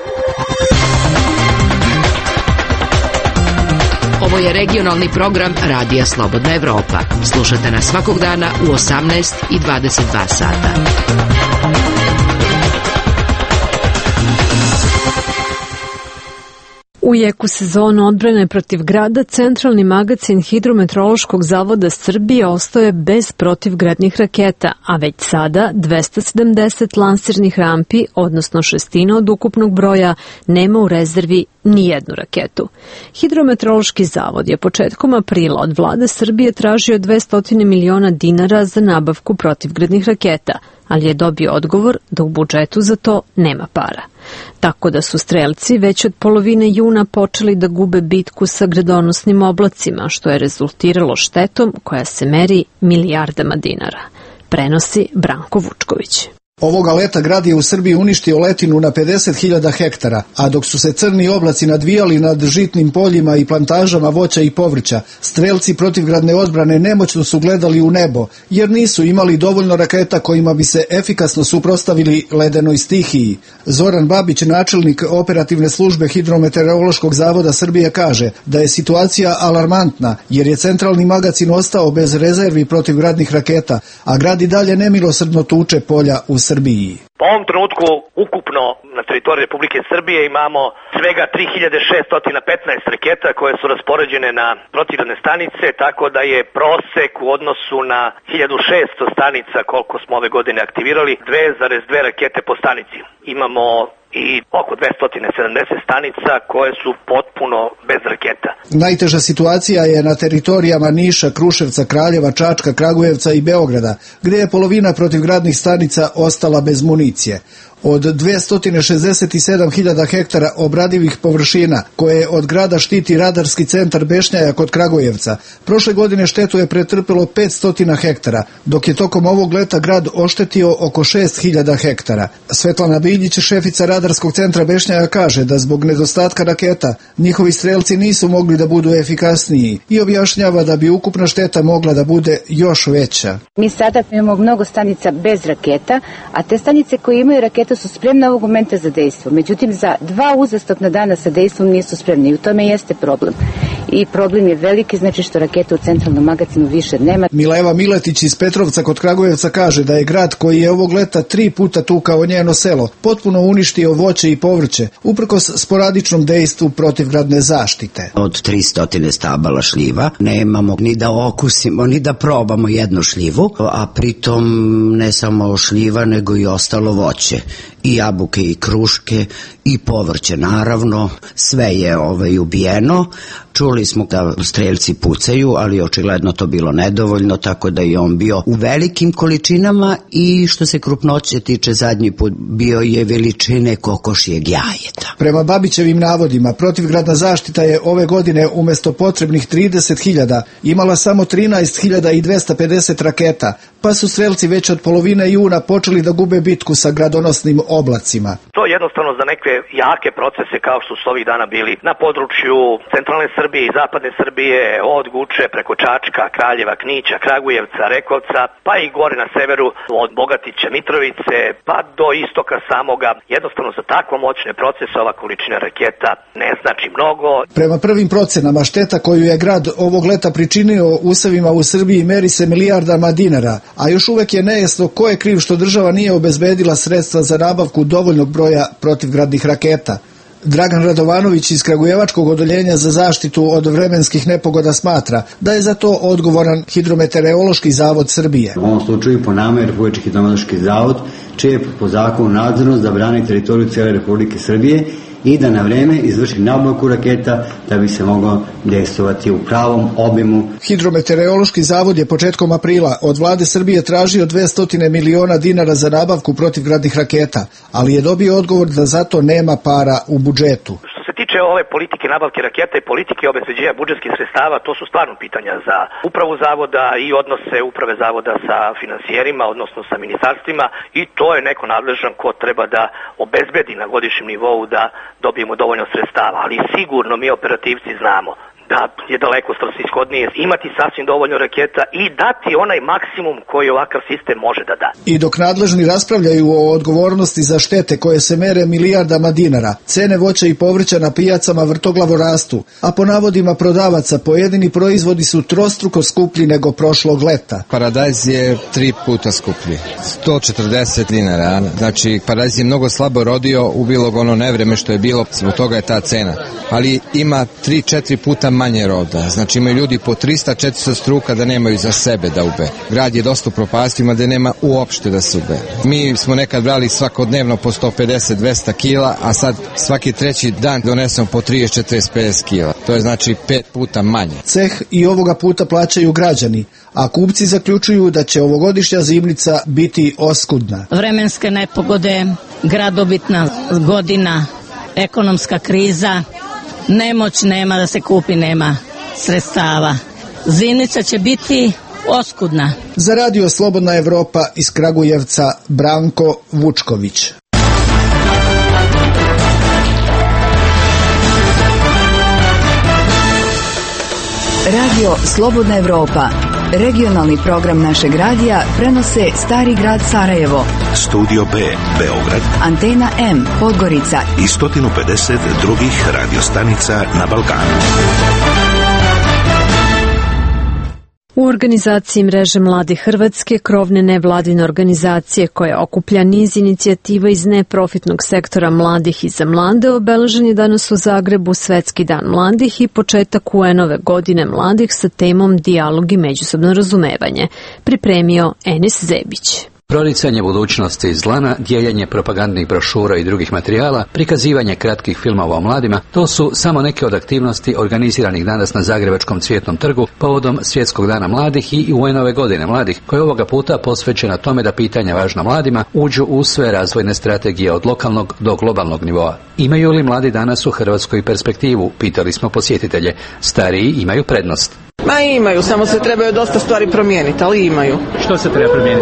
Ovo je regionalni program Radija Slobodna Evropa. Slušate nas svakog dana u osamnaest i dvadeset dva sata.
U jeku sezonu odbrane protiv grada, centralni magacin Hidrometeorološkog zavoda Srbije ostao je bez protivgradnih raketa, a već sada dvesta sedamdeset lansirnih rampi, odnosno šestina od ukupnog broja, nema u rezervi ni jednu raketu. Hidrometeorološki zavod je početkom aprila od vlade Srbije tražio dvesta miliona dinara za nabavku protivgradnih raketa, ali je dobio odgovor da u budžetu za to nema para. Tako da su strelci već od polovine juna počeli da gube bitku sa gradonosnim oblacima, što je rezultiralo štetom koja se meri milijardama dinara. Prenosi Branko Vučković.
Ovoga leta grad je u Srbiji uništio letinu na pedeset hiljada hektara, a dok su se crni oblaci nadvijali nad žitnim poljima i plantažama voća i povrća, strelci protivgradne odbrane nemoćno su gledali u nebo, jer nisu imali dovoljno raketa kojima bi se efikasno suprotstavili ledenoj stihiji. Zoran Babić, načelnik operativne službe Hidrometeorološkog zavoda Srbije, kaže da je situacija alarmantna, jer je centralni magacin ostao bez rezervi protivgradnih raketa, a grad i dalje nemilosrdno tuče polja u Srbiji.
Po ovom trenutku ukupno na teritoriji Republike Srbije imamo svega tri hiljade šesto petnaest raketa koje su raspoređene na protivgradne stanice, tako da je prosek u odnosu na hiljadu šesto stanica koliko smo ove godine aktivirali dve zarez dve rakete po stanici. Imamo i oko dvesta sedamdeset stanica koje su potpuno bez raketa.
Najteža situacija je na teritorijama Niša, Kruševca, Kraljeva, Čačka, Kragujevca i Beograda, gdje je polovina protivgradnih stanica ostala bez municije. Od dvesta šezdeset sedam hiljada hektara obradivih površina koje od grada štiti radarski centar Bešnjaja kod Kragujevca, prošle godine štetu je pretrpelo petsto hektara, dok je tokom ovog leta grad oštetio oko šest hiljada hektara. Svetlana Biljić, šefica radarskog centra Bešnjaja, kaže da zbog nedostatka raketa njihovi strelci nisu mogli da budu efikasniji i objašnjava da bi ukupna šteta mogla da bude još veća.
Mi sada imamo mnogo stanica bez raketa, a te stanice koje imaju rakete su spremne ovog momenta za dejstvo. Međutim, za dva uzastopna dana sa dejstvom nisu spremni i u tome jeste problem. I problem je veliki, znači što rakete u centralnom magacinu više nema.
Mileva Miletić iz Petrovca kod Kragujevca kaže da je grad koji je ovog leta tri puta tukao njeno selo potpuno uništio voće i povrće, uprkos sporadičnom dejstvu protivgradne zaštite.
Od tristo stabala šljiva nemamo ni da okusimo, ni da probamo jednu šljivu, a pritom ne samo šljiva nego i ostalo voće. I jabuke i kruške i povrće naravno, sve je ovaj ubijeno. Čuli smo da strelci pucaju, ali očigledno to bilo nedovoljno, tako da je on bio u velikim količinama i što se krupnoće tiče zadnji put bio je veličine kokošjeg jajeta.
Prema Babićevim navodima, protivgradna zaštita je ove godine umjesto potrebnih trideset hiljada imala samo trinaest hiljada dvesta pedeset raketa, pa su strelci već od polovine juna počeli da gube bitku sa gradonosnim oblacima.
To je jednostavno za neke jake procese kao što su ovih dana bili na području centralne Srbije i zapadne Srbije, od Guče preko Čačka, Kraljeva, Knića, Kragujevca, Rekovca, pa i gore na severu od Bogatića, Mitrovice, pa do istoka samoga. Jednostavno za takvo moćne procese ova količina raketa ne znači mnogo.
Prema prvim procenama šteta koju je grad ovog leta pričinio usevima u Srbiji meri se milijardama dinara, a još uvek je nejasno ko je kriv što država nije obezbedila sredstva za nabavku dovoljnog broja protivgradnih raketa. Dragan Radovanović iz Kragujevačkog odeljenja za zaštitu od vremenskih nepogoda smatra da je za to odgovoran Hidrometeorološki zavod Srbije.
U ovom slučaju po nama je Republički hidrometeorološki zavod, čije je po zakonu nadzornost da brani teritoriju cijele Republike Srbije i da na vreme izvrši nabavku raketa da bi se moglo dejstvovati u pravom obimu.
Hidrometeorološki zavod je početkom aprila od vlade Srbije tražio dvesta miliona dinara za nabavku protivgradnih raketa, ali je dobio odgovor da zato nema para u budžetu.
Tiče ove politike nabavke raketa i politike obezbeđenja budžetskih sredstava, to su stvarno pitanja za upravu zavoda i odnose uprave zavoda sa finansijerima, odnosno sa ministarstvima, i to je neko nadležan ko treba da obezbedi na godišnjem nivou da dobijemo dovoljno sredstava, ali sigurno mi operativci znamo da je daleko svrsishodnije imati sasvim dovoljno raketa i dati onaj maksimum koji ovakav sistem može da da.
I dok nadležni raspravljaju o odgovornosti za štete koje se mere milijardama dinara, cene voća i povrća na pijacama vrtoglavo rastu, a po navodima prodavaca pojedini proizvodi su trostruko skuplji nego prošlog leta.
Paradajz je tri puta skuplji, sto četrdeset dinara, znači paradajz je mnogo slabo rodio, ubilo ga ono nevreme što je bilo, zbog toga je ta cena, ali ima tri četiri puta manje roda, znači imaju ljudi po trista četiristo struka da nemaju za sebe da ube. Grad je dosta propastio, da nema uopšte da se ube. Mi smo nekad brali svakodnevno po sto pedeset do dvesta kila, a sad svaki treći dan donesemo po trideset četrdeset pedeset kila. To je znači pet puta manje.
Ceh i ovoga puta plaćaju građani, a kupci zaključuju da će ovogodišnja zimnica biti oskudna.
Vremenske nepogode, gradobitna godina, ekonomska kriza, nemoć nema da se kupi, nema sredstava. Zimnica će biti oskudna.
Za radio Slobodna Evropa iz Kragujevca Branko Vučković.
Radio Slobodna Evropa, regionalni program našeg radija, prenose Stari grad Sarajevo,
Studio B, Beograd,
Antena M, Podgorica
i sto pedeset drugih radiostanica na Balkanu.
U organizaciji Mreže mladih Hrvatske, krovne nevladine organizacije koja okuplja niz inicijativa iz neprofitnog sektora mladih i za mlade, obeležen je danas u Zagrebu Svetski dan mladih i početak U N-ove godine mladih sa temom Dijalog i međusobno razumevanje, pripremio Enis Zebić.
Proricanje budućnosti iz Zlana, dijeljenje propagandnih brošura i drugih materijala, prikazivanje kratkih filmova o mladima, to su samo neke od aktivnosti organiziranih danas na Zagrebačkom Cvjetnom trgu povodom Svjetskog dana mladih i U N-ove godine mladih, koja je ovoga puta posvećena tome da pitanja važna mladima uđu u sve razvojne strategije od lokalnog do globalnog nivoa. Imaju li mladi danas u Hrvatskoj perspektivu? Pitali smo posjetitelje. Stariji imaju prednost.
Ma imaju, samo se trebaju dosta stvari promijeniti, ali imaju.
Što se treba promijeniti?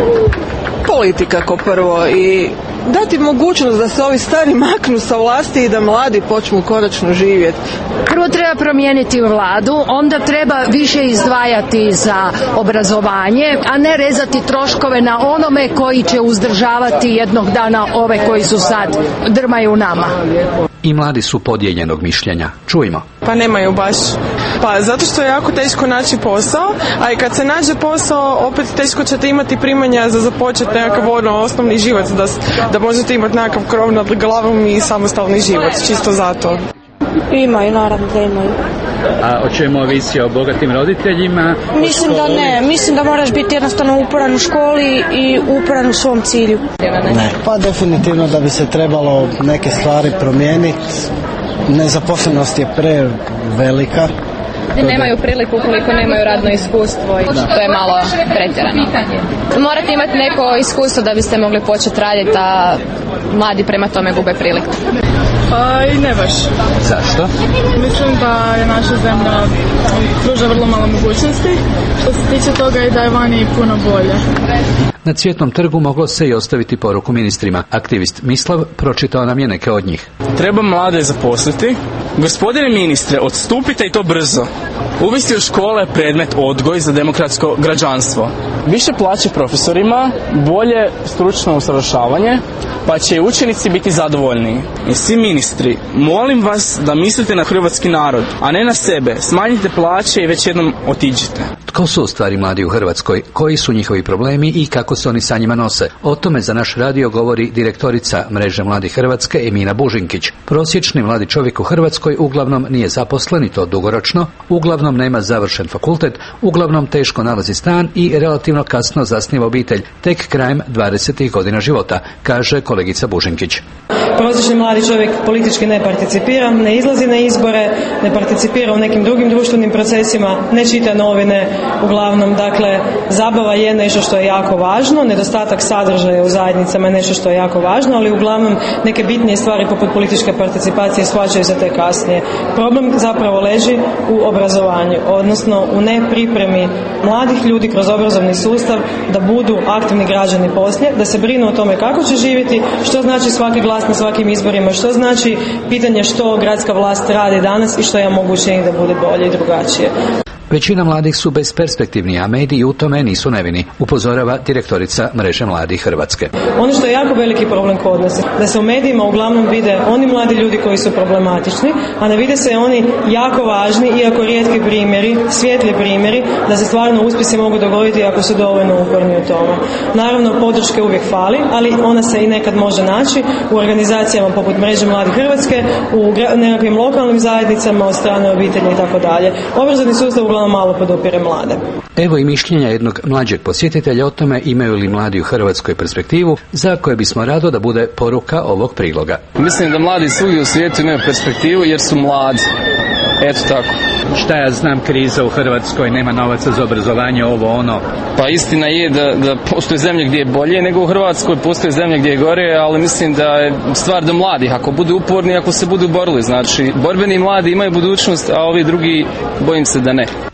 Politika ko prvo i dati mogućnost da se ovi stari maknu sa vlasti i da mladi počnu konačno živjeti.
Prvo treba promijeniti vladu, onda treba više izdvajati za obrazovanje, a ne rezati troškove na onome koji će uzdržavati jednog dana ove koji su sad drmaju nama.
I mladi su podijeljenog mišljenja. Čujmo.
Pa nemaju baš. Pa zato što je jako teško naći posao, a i kad se nađe posao, opet teško ćete imati primanja za započeti nekakav ono osnovni život, da, da možete imati nekakav krov nad glavom i samostalni život, čisto zato.
Imaju, naravno da imaju.
A o čemu ovisi, o bogatim roditeljima?
Mislim da ne, mislim da moraš biti jednostavno uporan u školi i uporan u svom cilju.
Ne, pa definitivno da bi se trebalo neke stvari promijeniti. Nezaposlenost je prevelika.
Nemaju priliku ukoliko nemaju radno iskustvo i to je malo pretjerano. Morate imati neko iskustvo da biste mogli početi raditi, a mladi prema tome gube priliku.
Pa i ne baš.
Zašto?
Mislim da je naša zemlja pruža vrlo malo mogućnosti. Što se tiče toga i da je vani puno bolje.
Na Cvjetnom trgu moglo se i ostaviti poruku ministrima. Aktivist Mislav pročitao nam je neke od njih.
Treba mlade zaposliti. Gospodine ministre, odstupite i to brzo. Uvesti u škole predmet odgoj za demokratsko građanstvo. Više plaće profesorima, bolje stručno usavršavanje, pa će i učenici biti zadovoljniji. I svi ministri, molim vas da mislite na hrvatski narod, a ne na sebe. Smanjite plaće i već jednom otiđite.
Tko su u stvari mladi u Hrvatskoj? Koji su njihovi problemi i kako se oni sa njima nose? O tome za naš radio govori direktorica Mreže mladih Hrvatske Emina Bužinkić. Prosječni mladi čovjek u Hrvatskoj uglavnom nije zaposlen i to dugoročno, uglavnom nema završen fakultet, uglavnom teško nalazi stan i relativno kasno zasniva obitelj, tek krajem dvadesetih godina života, kaže kolegica Bužinkić.
Prosječni mladi čovjek politički ne participira, ne izlazi na izbore, ne participira u nekim drugim društvenim procesima, ne čita novine, uglavnom, dakle, zabava je nešto što je jako važno, nedostatak sadržaja u zajednicama je nešto što je jako važno, ali uglavnom neke bitnije stvari poput političke participacije shvaćaju se tek kasnije. Problem zapravo leži u obrazovanju, odnosno u nepripremi mladih ljudi kroz obrazovni sustav da budu aktivni građani poslije, da se brinu o tome kako će živjeti, što znači svaki glas na svakim izborima, što znači pitanje što gradska vlast radi danas i što je moguće da bude bolje i drugačije.
Većina mladih su besperspektivni, a mediji u tome nisu nevini, upozorava direktorica Mreže mladih Hrvatske.
Ono što je jako veliki problem kod nas, da se u medijima uglavnom vide oni mladi ljudi koji su problematični, a ne vide se oni jako važni, iako rijetki primjeri, svijetli primjeri, da se stvarno uspjesi mogu dogoditi ako su dovoljno uporni u tome. Naravno, podrške uvijek fali, ali ona se i nekad može naći u organizacijama poput Mreže mladih Hrvatske, u nekakvim lokalnim zajednicama, od strane obitelji i tako dalje. Obrazovni sustav uglavnom malo podupire mlade.
Evo i mišljenja jednog mlađeg posjetitelja o tome imaju li mladi u Hrvatskoj perspektivu, za koje bismo rado da bude poruka ovog priloga.
Mislim da mladi svugdje u svijetu imaju perspektivu jer su mladi. Eto tako.
Šta ja znam, kriza u Hrvatskoj, nema novaca za obrazovanje, ovo ono.
Pa istina je da, da postoje zemlje gdje je bolje nego u Hrvatskoj, postoje zemlje gdje je gore, ali mislim da je stvar do mladih, ako budu uporni, ako se budu borili. Znači, borbeni mladi imaju budućnost, a ovi drugi bojim se da ne.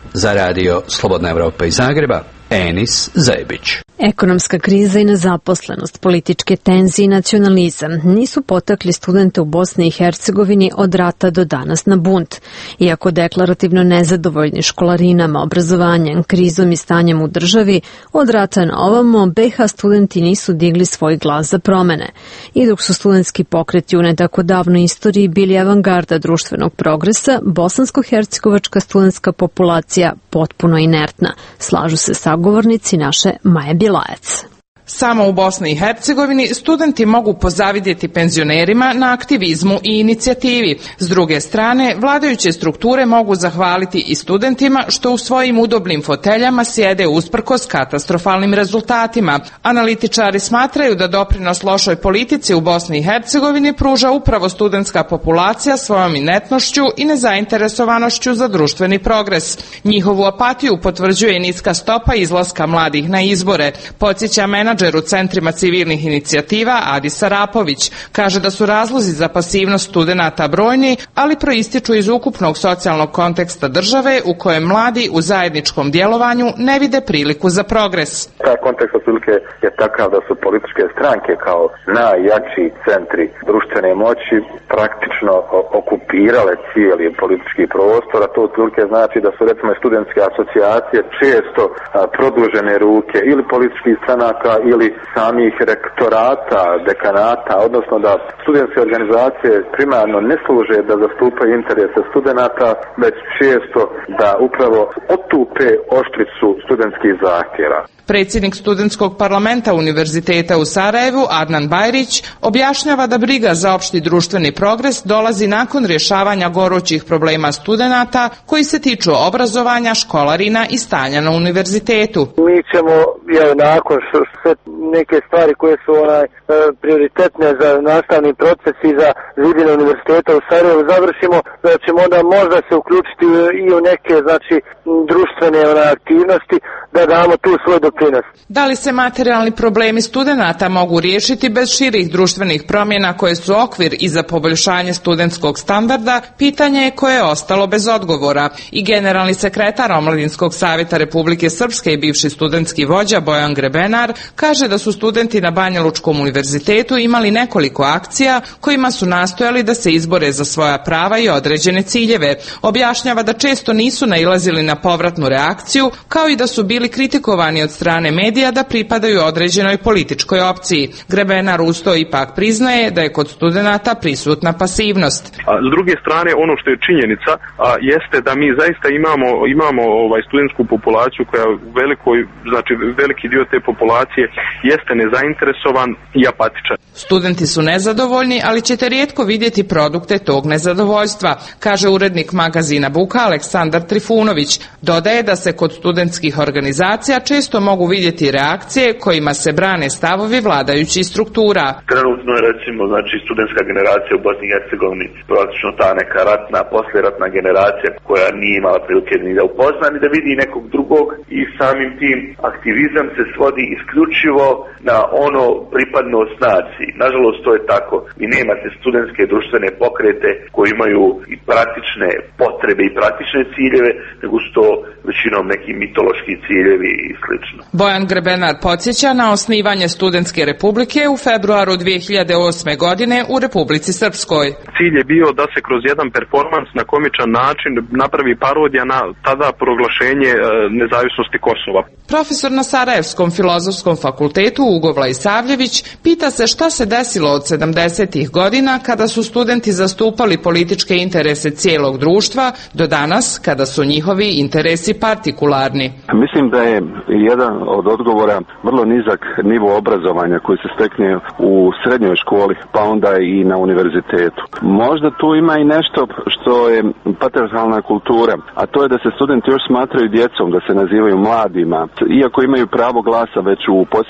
Za radio Slobodna Evropa iz Zagreba, Enis Zajebić.
Ekonomska kriza i nezaposlenost, političke tenzije i nacionalizam nisu potakli studente u Bosni i Hercegovini od rata do danas na bunt. Iako deklarativno nezadovoljni školarinama, obrazovanjem, krizom i stanjem u državi, od rata na ovamo be ha studenti nisu digli svoj glas za promene. I dok su studentski pokreti u ne tako davnoj istoriji bili avangarda društvenog progresa, bosansko-hercegovačka studentska populacija potpuno inertna. Slažu se sagovornici naše Maje Bilajac.
Samo u Bosni i Hercegovini studenti mogu pozavidjeti penzionerima na aktivizmu i inicijativi. S druge strane, vladajuće strukture mogu zahvaliti i studentima što u svojim udobnim foteljama sjede usprkos katastrofalnim rezultatima. Analitičari smatraju da doprinos lošoj politici u Bosni i Hercegovini pruža upravo studentska populacija svojom inertnošću i nezainteresovanošću za društveni progres. Njihovu apatiju potvrđuje i niska stopa izlaska mladih na izbore. Podsjeća menadžer u centrima civilnih inicijativa Adi Sarapović. Kaže da su razlozi za pasivnost studenata brojni, ali proističu iz ukupnog socijalnog konteksta države u kojem mladi u zajedničkom djelovanju ne vide priliku za progres.
Taj kontekst otprilike je takav da su političke stranke kao najjači centri društvene moći praktično okupirale cijeli politički prostor, a to otprilike znači da su recimo studentske asocijacije često produžene ruke ili političkih stranaka ili samih rektorata, dekanata, odnosno da studentske organizacije primarno ne služe da zastupaju interese studenata, već često da upravo otupe oštricu studentskih zahtjeva.
Predsjednik studentskog parlamenta Univerziteta u Sarajevu, Adnan Bajrić, objašnjava da briga za opšti društveni progres dolazi nakon rješavanja gorućih problema studenata koji se tiču obrazovanja, školarina i stanja na univerzitetu.
Mi ćemo, ja, nakon što sve neke stvari koje su onaj, prioritetne za nastavni proces i za zidine univerziteta u Sarajevu završimo, da ćemo onda možda se uključiti i u neke, znači, društvene onaj, aktivnosti, da damo tu svoj doprinos.
Da li se materijalni problemi studenata mogu riješiti bez širih društvenih promjena koje su okvir i za poboljšanje studentskog standarda, pitanje je koje je ostalo bez odgovora. I generalni sekretar Omladinskog savjeta Republike Srpske i bivši studentski vođa Bojan Grebenar kaže da su studenti na Banja Lučkom univerzitetu imali nekoliko akcija kojima su nastojali da se izbore za svoja prava i određene ciljeve. Objašnjava da često nisu nailazili na povratnu reakciju, kao i da su bili kritikovani od strane medija da pripadaju određenoj političkoj opciji. Grebenar usto ipak priznaje da je kod studenata prisutna pasivnost.
A s druge strane, ono što je činjenica a, jeste da mi zaista imamo imamo ovaj studentsku populaciju koja u velikoj, znači veliki dio te populacije jeste nezainteresovan i apatičan.
Studenti su nezadovoljni, ali ćete rijetko vidjeti produkte tog nezadovoljstva, kaže urednik magazina Buka Aleksandar Trifunović. Dodaje da se kod studentskih organizacija često mogu vidjeti reakcije kojima se brane stavovi vladajućih struktura.
Trenutno je recimo znači studentska generacija u Bosni i Hercegovini praktično ta neka ratna, poslijeratna generacija koja nije imala prilike ni da upozna ni da vidi nekog drugog i samim tim aktivizam se svodi isključivo na ono pripadnost naciji. Nažalost to je tako. Vi nemate studentske društvene pokrete koji imaju i praktične potrebe i praktične ciljeve, nego su to većinom neki mitološki ciljevi i slično.
Bojan Grebenar podsjeća na osnivanje Studentske republike u februaru dvije hiljade osme. godine u Republici Srpskoj.
Cilj je bio da se kroz jedan performans na komičan način napravi parodija na tada proglašenje e, nezavisnosti Kosova.
Profesor na Sarajevskom filozofskom fakultetu Ugo Vlajsavljević pita se šta se desilo od sedamdesetih godina kada su studenti zastupali političke interese cijelog društva do danas kada su njihovi interesi partikularni.
Mislim da je jedan od odgovora vrlo nizak nivo obrazovanja koji se stekne u srednjoj školi pa onda i na univerzitetu. Možda tu ima i nešto što je patriarhalna kultura, a to je da se studenti još smatraju djecom, da se nazivaju mladima. Iako imaju pravo glasa već u posljednjem razredu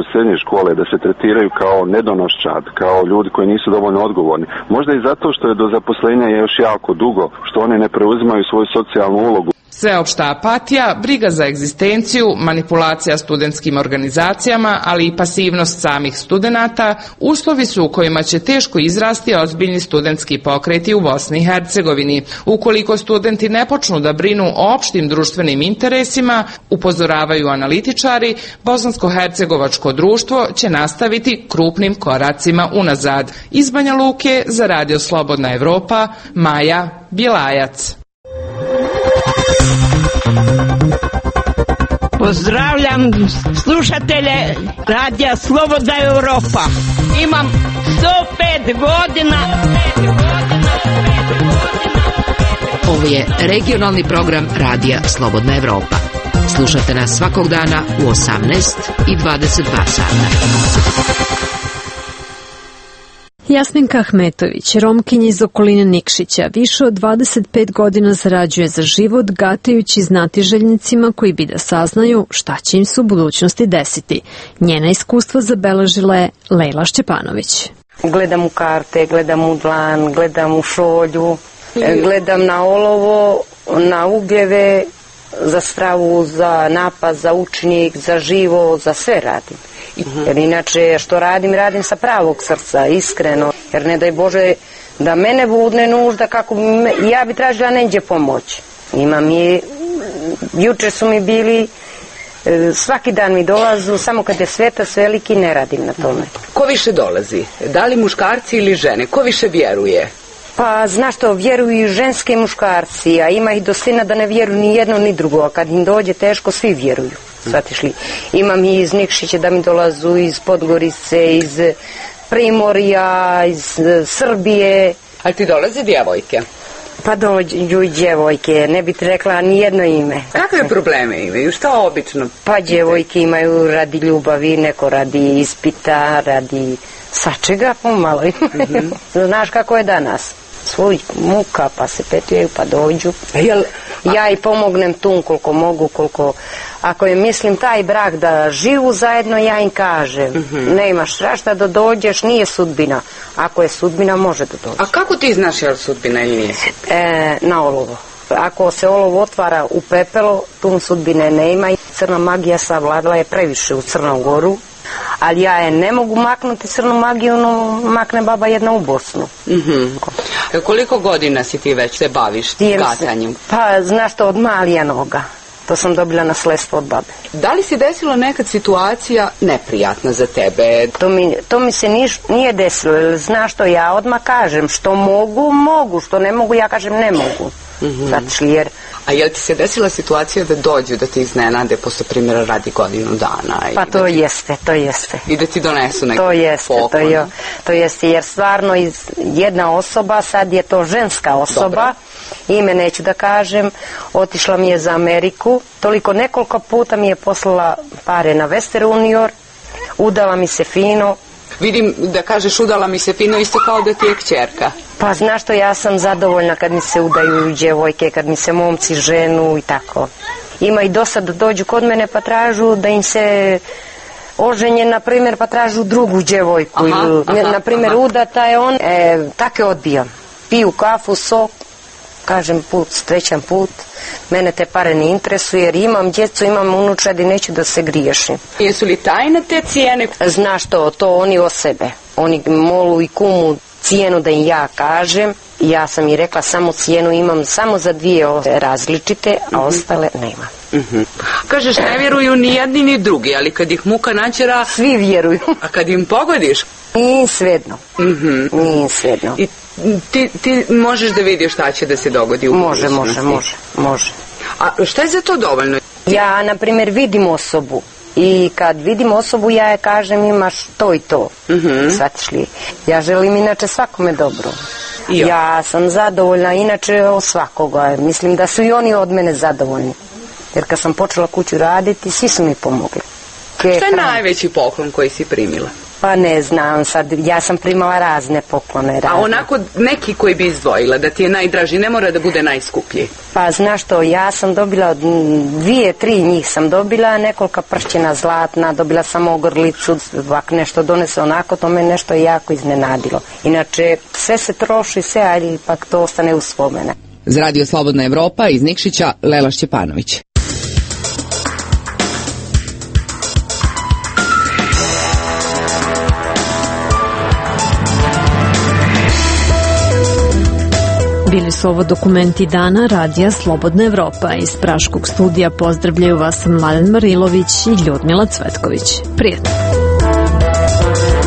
kroz srednje škole, da se tretiraju kao nedonoščad, kao ljudi koji nisu dovoljno odgovorni. Možda i zato što je do zaposlenja još jako dugo, što oni ne preuzimaju svoju socijalnu ulogu.
Sveopšta apatija, briga za egzistenciju, manipulacija studentskim organizacijama, ali i pasivnost samih studenata uslovi su u kojima će teško izrasti ozbiljni studentski pokreti u Bosni i Hercegovini. Ukoliko studenti ne počnu da brinu o opštim društvenim interesima, upozoravaju analitičari, bosansko-hercegovačko društvo će nastaviti krupnim koracima unazad. Iz Banja Luke za Radio Slobodna Evropa, Maja Bjelajac.
Pozdravljam slušatelje Radija Slobodna Evropa. Imam sto pet godina.
Ovo je regionalni program Radija Slobodna Evropa. Slušate nas svakog dana u osamnaest i dvadeset dva sata.
Jasminka Ahmetović, Romkinja iz okoline Nikšića, više od dvadeset pet godina zarađuje za život gatajući znatiželjnicima koji bi da saznaju šta će im se u budućnosti desiti. Njena iskustva zabeležila je Lejla Šćepanović.
Gledam u karte, gledam u dlan, gledam u šolju, gledam na olovo, na ugljeve, za stravu, za napad, za učenik, za živo, za sve radim. Jer inače što radim, radim sa pravog srca, iskreno. Jer ne daj Bože da mene budne nužda kako me, ja bi tražila neđe pomoć. Imam i, juče su mi bili, svaki dan mi dolazu, samo kad je svetac veliki ne radim na tome.
Ko više dolazi? Da li muškarci ili žene? Ko više vjeruje?
Pa znaš što, vjeruju i ženske i muškarci, a ima ih dostina da ne vjeruju ni jedno ni drugo, a kad im dođe teško svi vjeruju. Svatiš li? Imam i iz Nikšića da mi dolazu, iz Podgorice, iz Primorja, iz Srbije.
Ali ti dolaze djevojke?
Pa dođu i djevojke, ne bi ti rekla ni jedno ime.
Kakve probleme imaju? Šta obično?
Pa djevojke imaju radi ljubavi, neko radi ispita, radi svačega pomalo imaju. Znaš kako je danas? Svoj muka, pa se petujaju, pa dođu.
Jel, a...
Ja i pomognem tu koliko mogu, koliko... Ako je mislim taj brak da živu zajedno, ja im kažem. Uh-huh. Ne imaš šta da dođeš, nije sudbina. Ako je sudbina, može da dođe.
A kako ti znaš je li sudbina ili nije sudbina?
E, na olovo. Ako se olovo otvara u pepelo, tu sudbine ne ima. Crna magija savladala je previše u Crnom Goru. Ali ja je ne mogu maknuti crnu magiju, no makne baba jedna u Bosnu.
Mm-hmm. Koliko godina si ti već se baviš gatanjem?
Pa znaš to, od malija noga. To sam dobila nasledstvo od babe.
Da li se desila nekad situacija neprijatna za tebe?
To mi, to mi se niš, nije desilo, jer znaš što, ja odmah kažem što mogu, mogu, što ne mogu, ja kažem ne mogu. Mm-hmm. Znači, jer...
A je li ti se desila situacija da dođu da ti iznenade posle primjera radi godinu dana?
Pa to da ti... jeste, to jeste.
I da ti donesu neki
to jeste,
poklon?
To, je, to jeste, jer stvarno iz jedna osoba, sad je to ženska osoba, dobro. Ime neću da kažem, otišla mi je za Ameriku, toliko nekoliko puta mi je poslala pare na Western Union, udala mi se fino.
Vidim da kažeš udala mi se fino, isto kao da ti je kćerka.
Pa znaš što, ja sam zadovoljna kad mi se udaju djevojke, kad mi se momci ženu i tako. Ima i dosad da dođu kod mene pa tražu da im se oženje, na primjer, pa tražu drugu djevojku. Aha, ili, aha, na primjer, aha. Udata je on, e, take odbijam. Piju kafu, sok, kažem put, trećan put, mene te pare ne interesuje jer imam djecu, imam unučad i neću da se griješim.
Jesu li tajne te cijene?
Znaš to, to oni o sebe. Oni molu i kumu cijenu da im ja kažem. Ja sam i rekla samo cijenu imam samo za dvije različite, a mm-hmm. ostale nema.
Mm-hmm. Kažeš ne vjeruju ni jedni ni drugi, ali kad ih muka načera...
Svi vjeruju.
A kad im pogodiš?
Nije svedno.
Mm-hmm.
Nije svedno.
I ti, ti možeš da vidiš šta će da se dogodi u
može, može, može, može.
A šta je za to dovoljno?
Ja, na primjer, vidim osobu. I kad vidim osobu, ja je kažem imaš to i to. Mm-hmm. Shvatiš li? Ja želim inače svakome dobro. Jo. Ja sam zadovoljna inače od svakoga. Mislim da su i oni od mene zadovoljni. Jer kad sam počela kuću raditi, svi su mi pomogli.
Šta je najveći poklon koji si primila?
Pa ne znam, sad ja sam primala razne poklone. Razne.
A onako neki koji bi izdvojila, da ti je najdraži, ne mora da bude najskuplji?
Pa znaš što, ja sam dobila dvije, tri njih sam dobila, nekolika pršćena zlatna, dobila sam ogrlicu, ovak nešto donese onako, to me nešto jako iznenadilo. Inače, sve se troši, sve, ali ipak to ostane u spomene.
Za Radio Slobodna Evropa iz Nikšića, Lela Šćepanović.
Bili su ovo dokumenti dana Radija Slobodna Evropa. Iz Praškog studija pozdravljaju vas Mladen Marilović i Ljudmila Cvetković. Prijetno!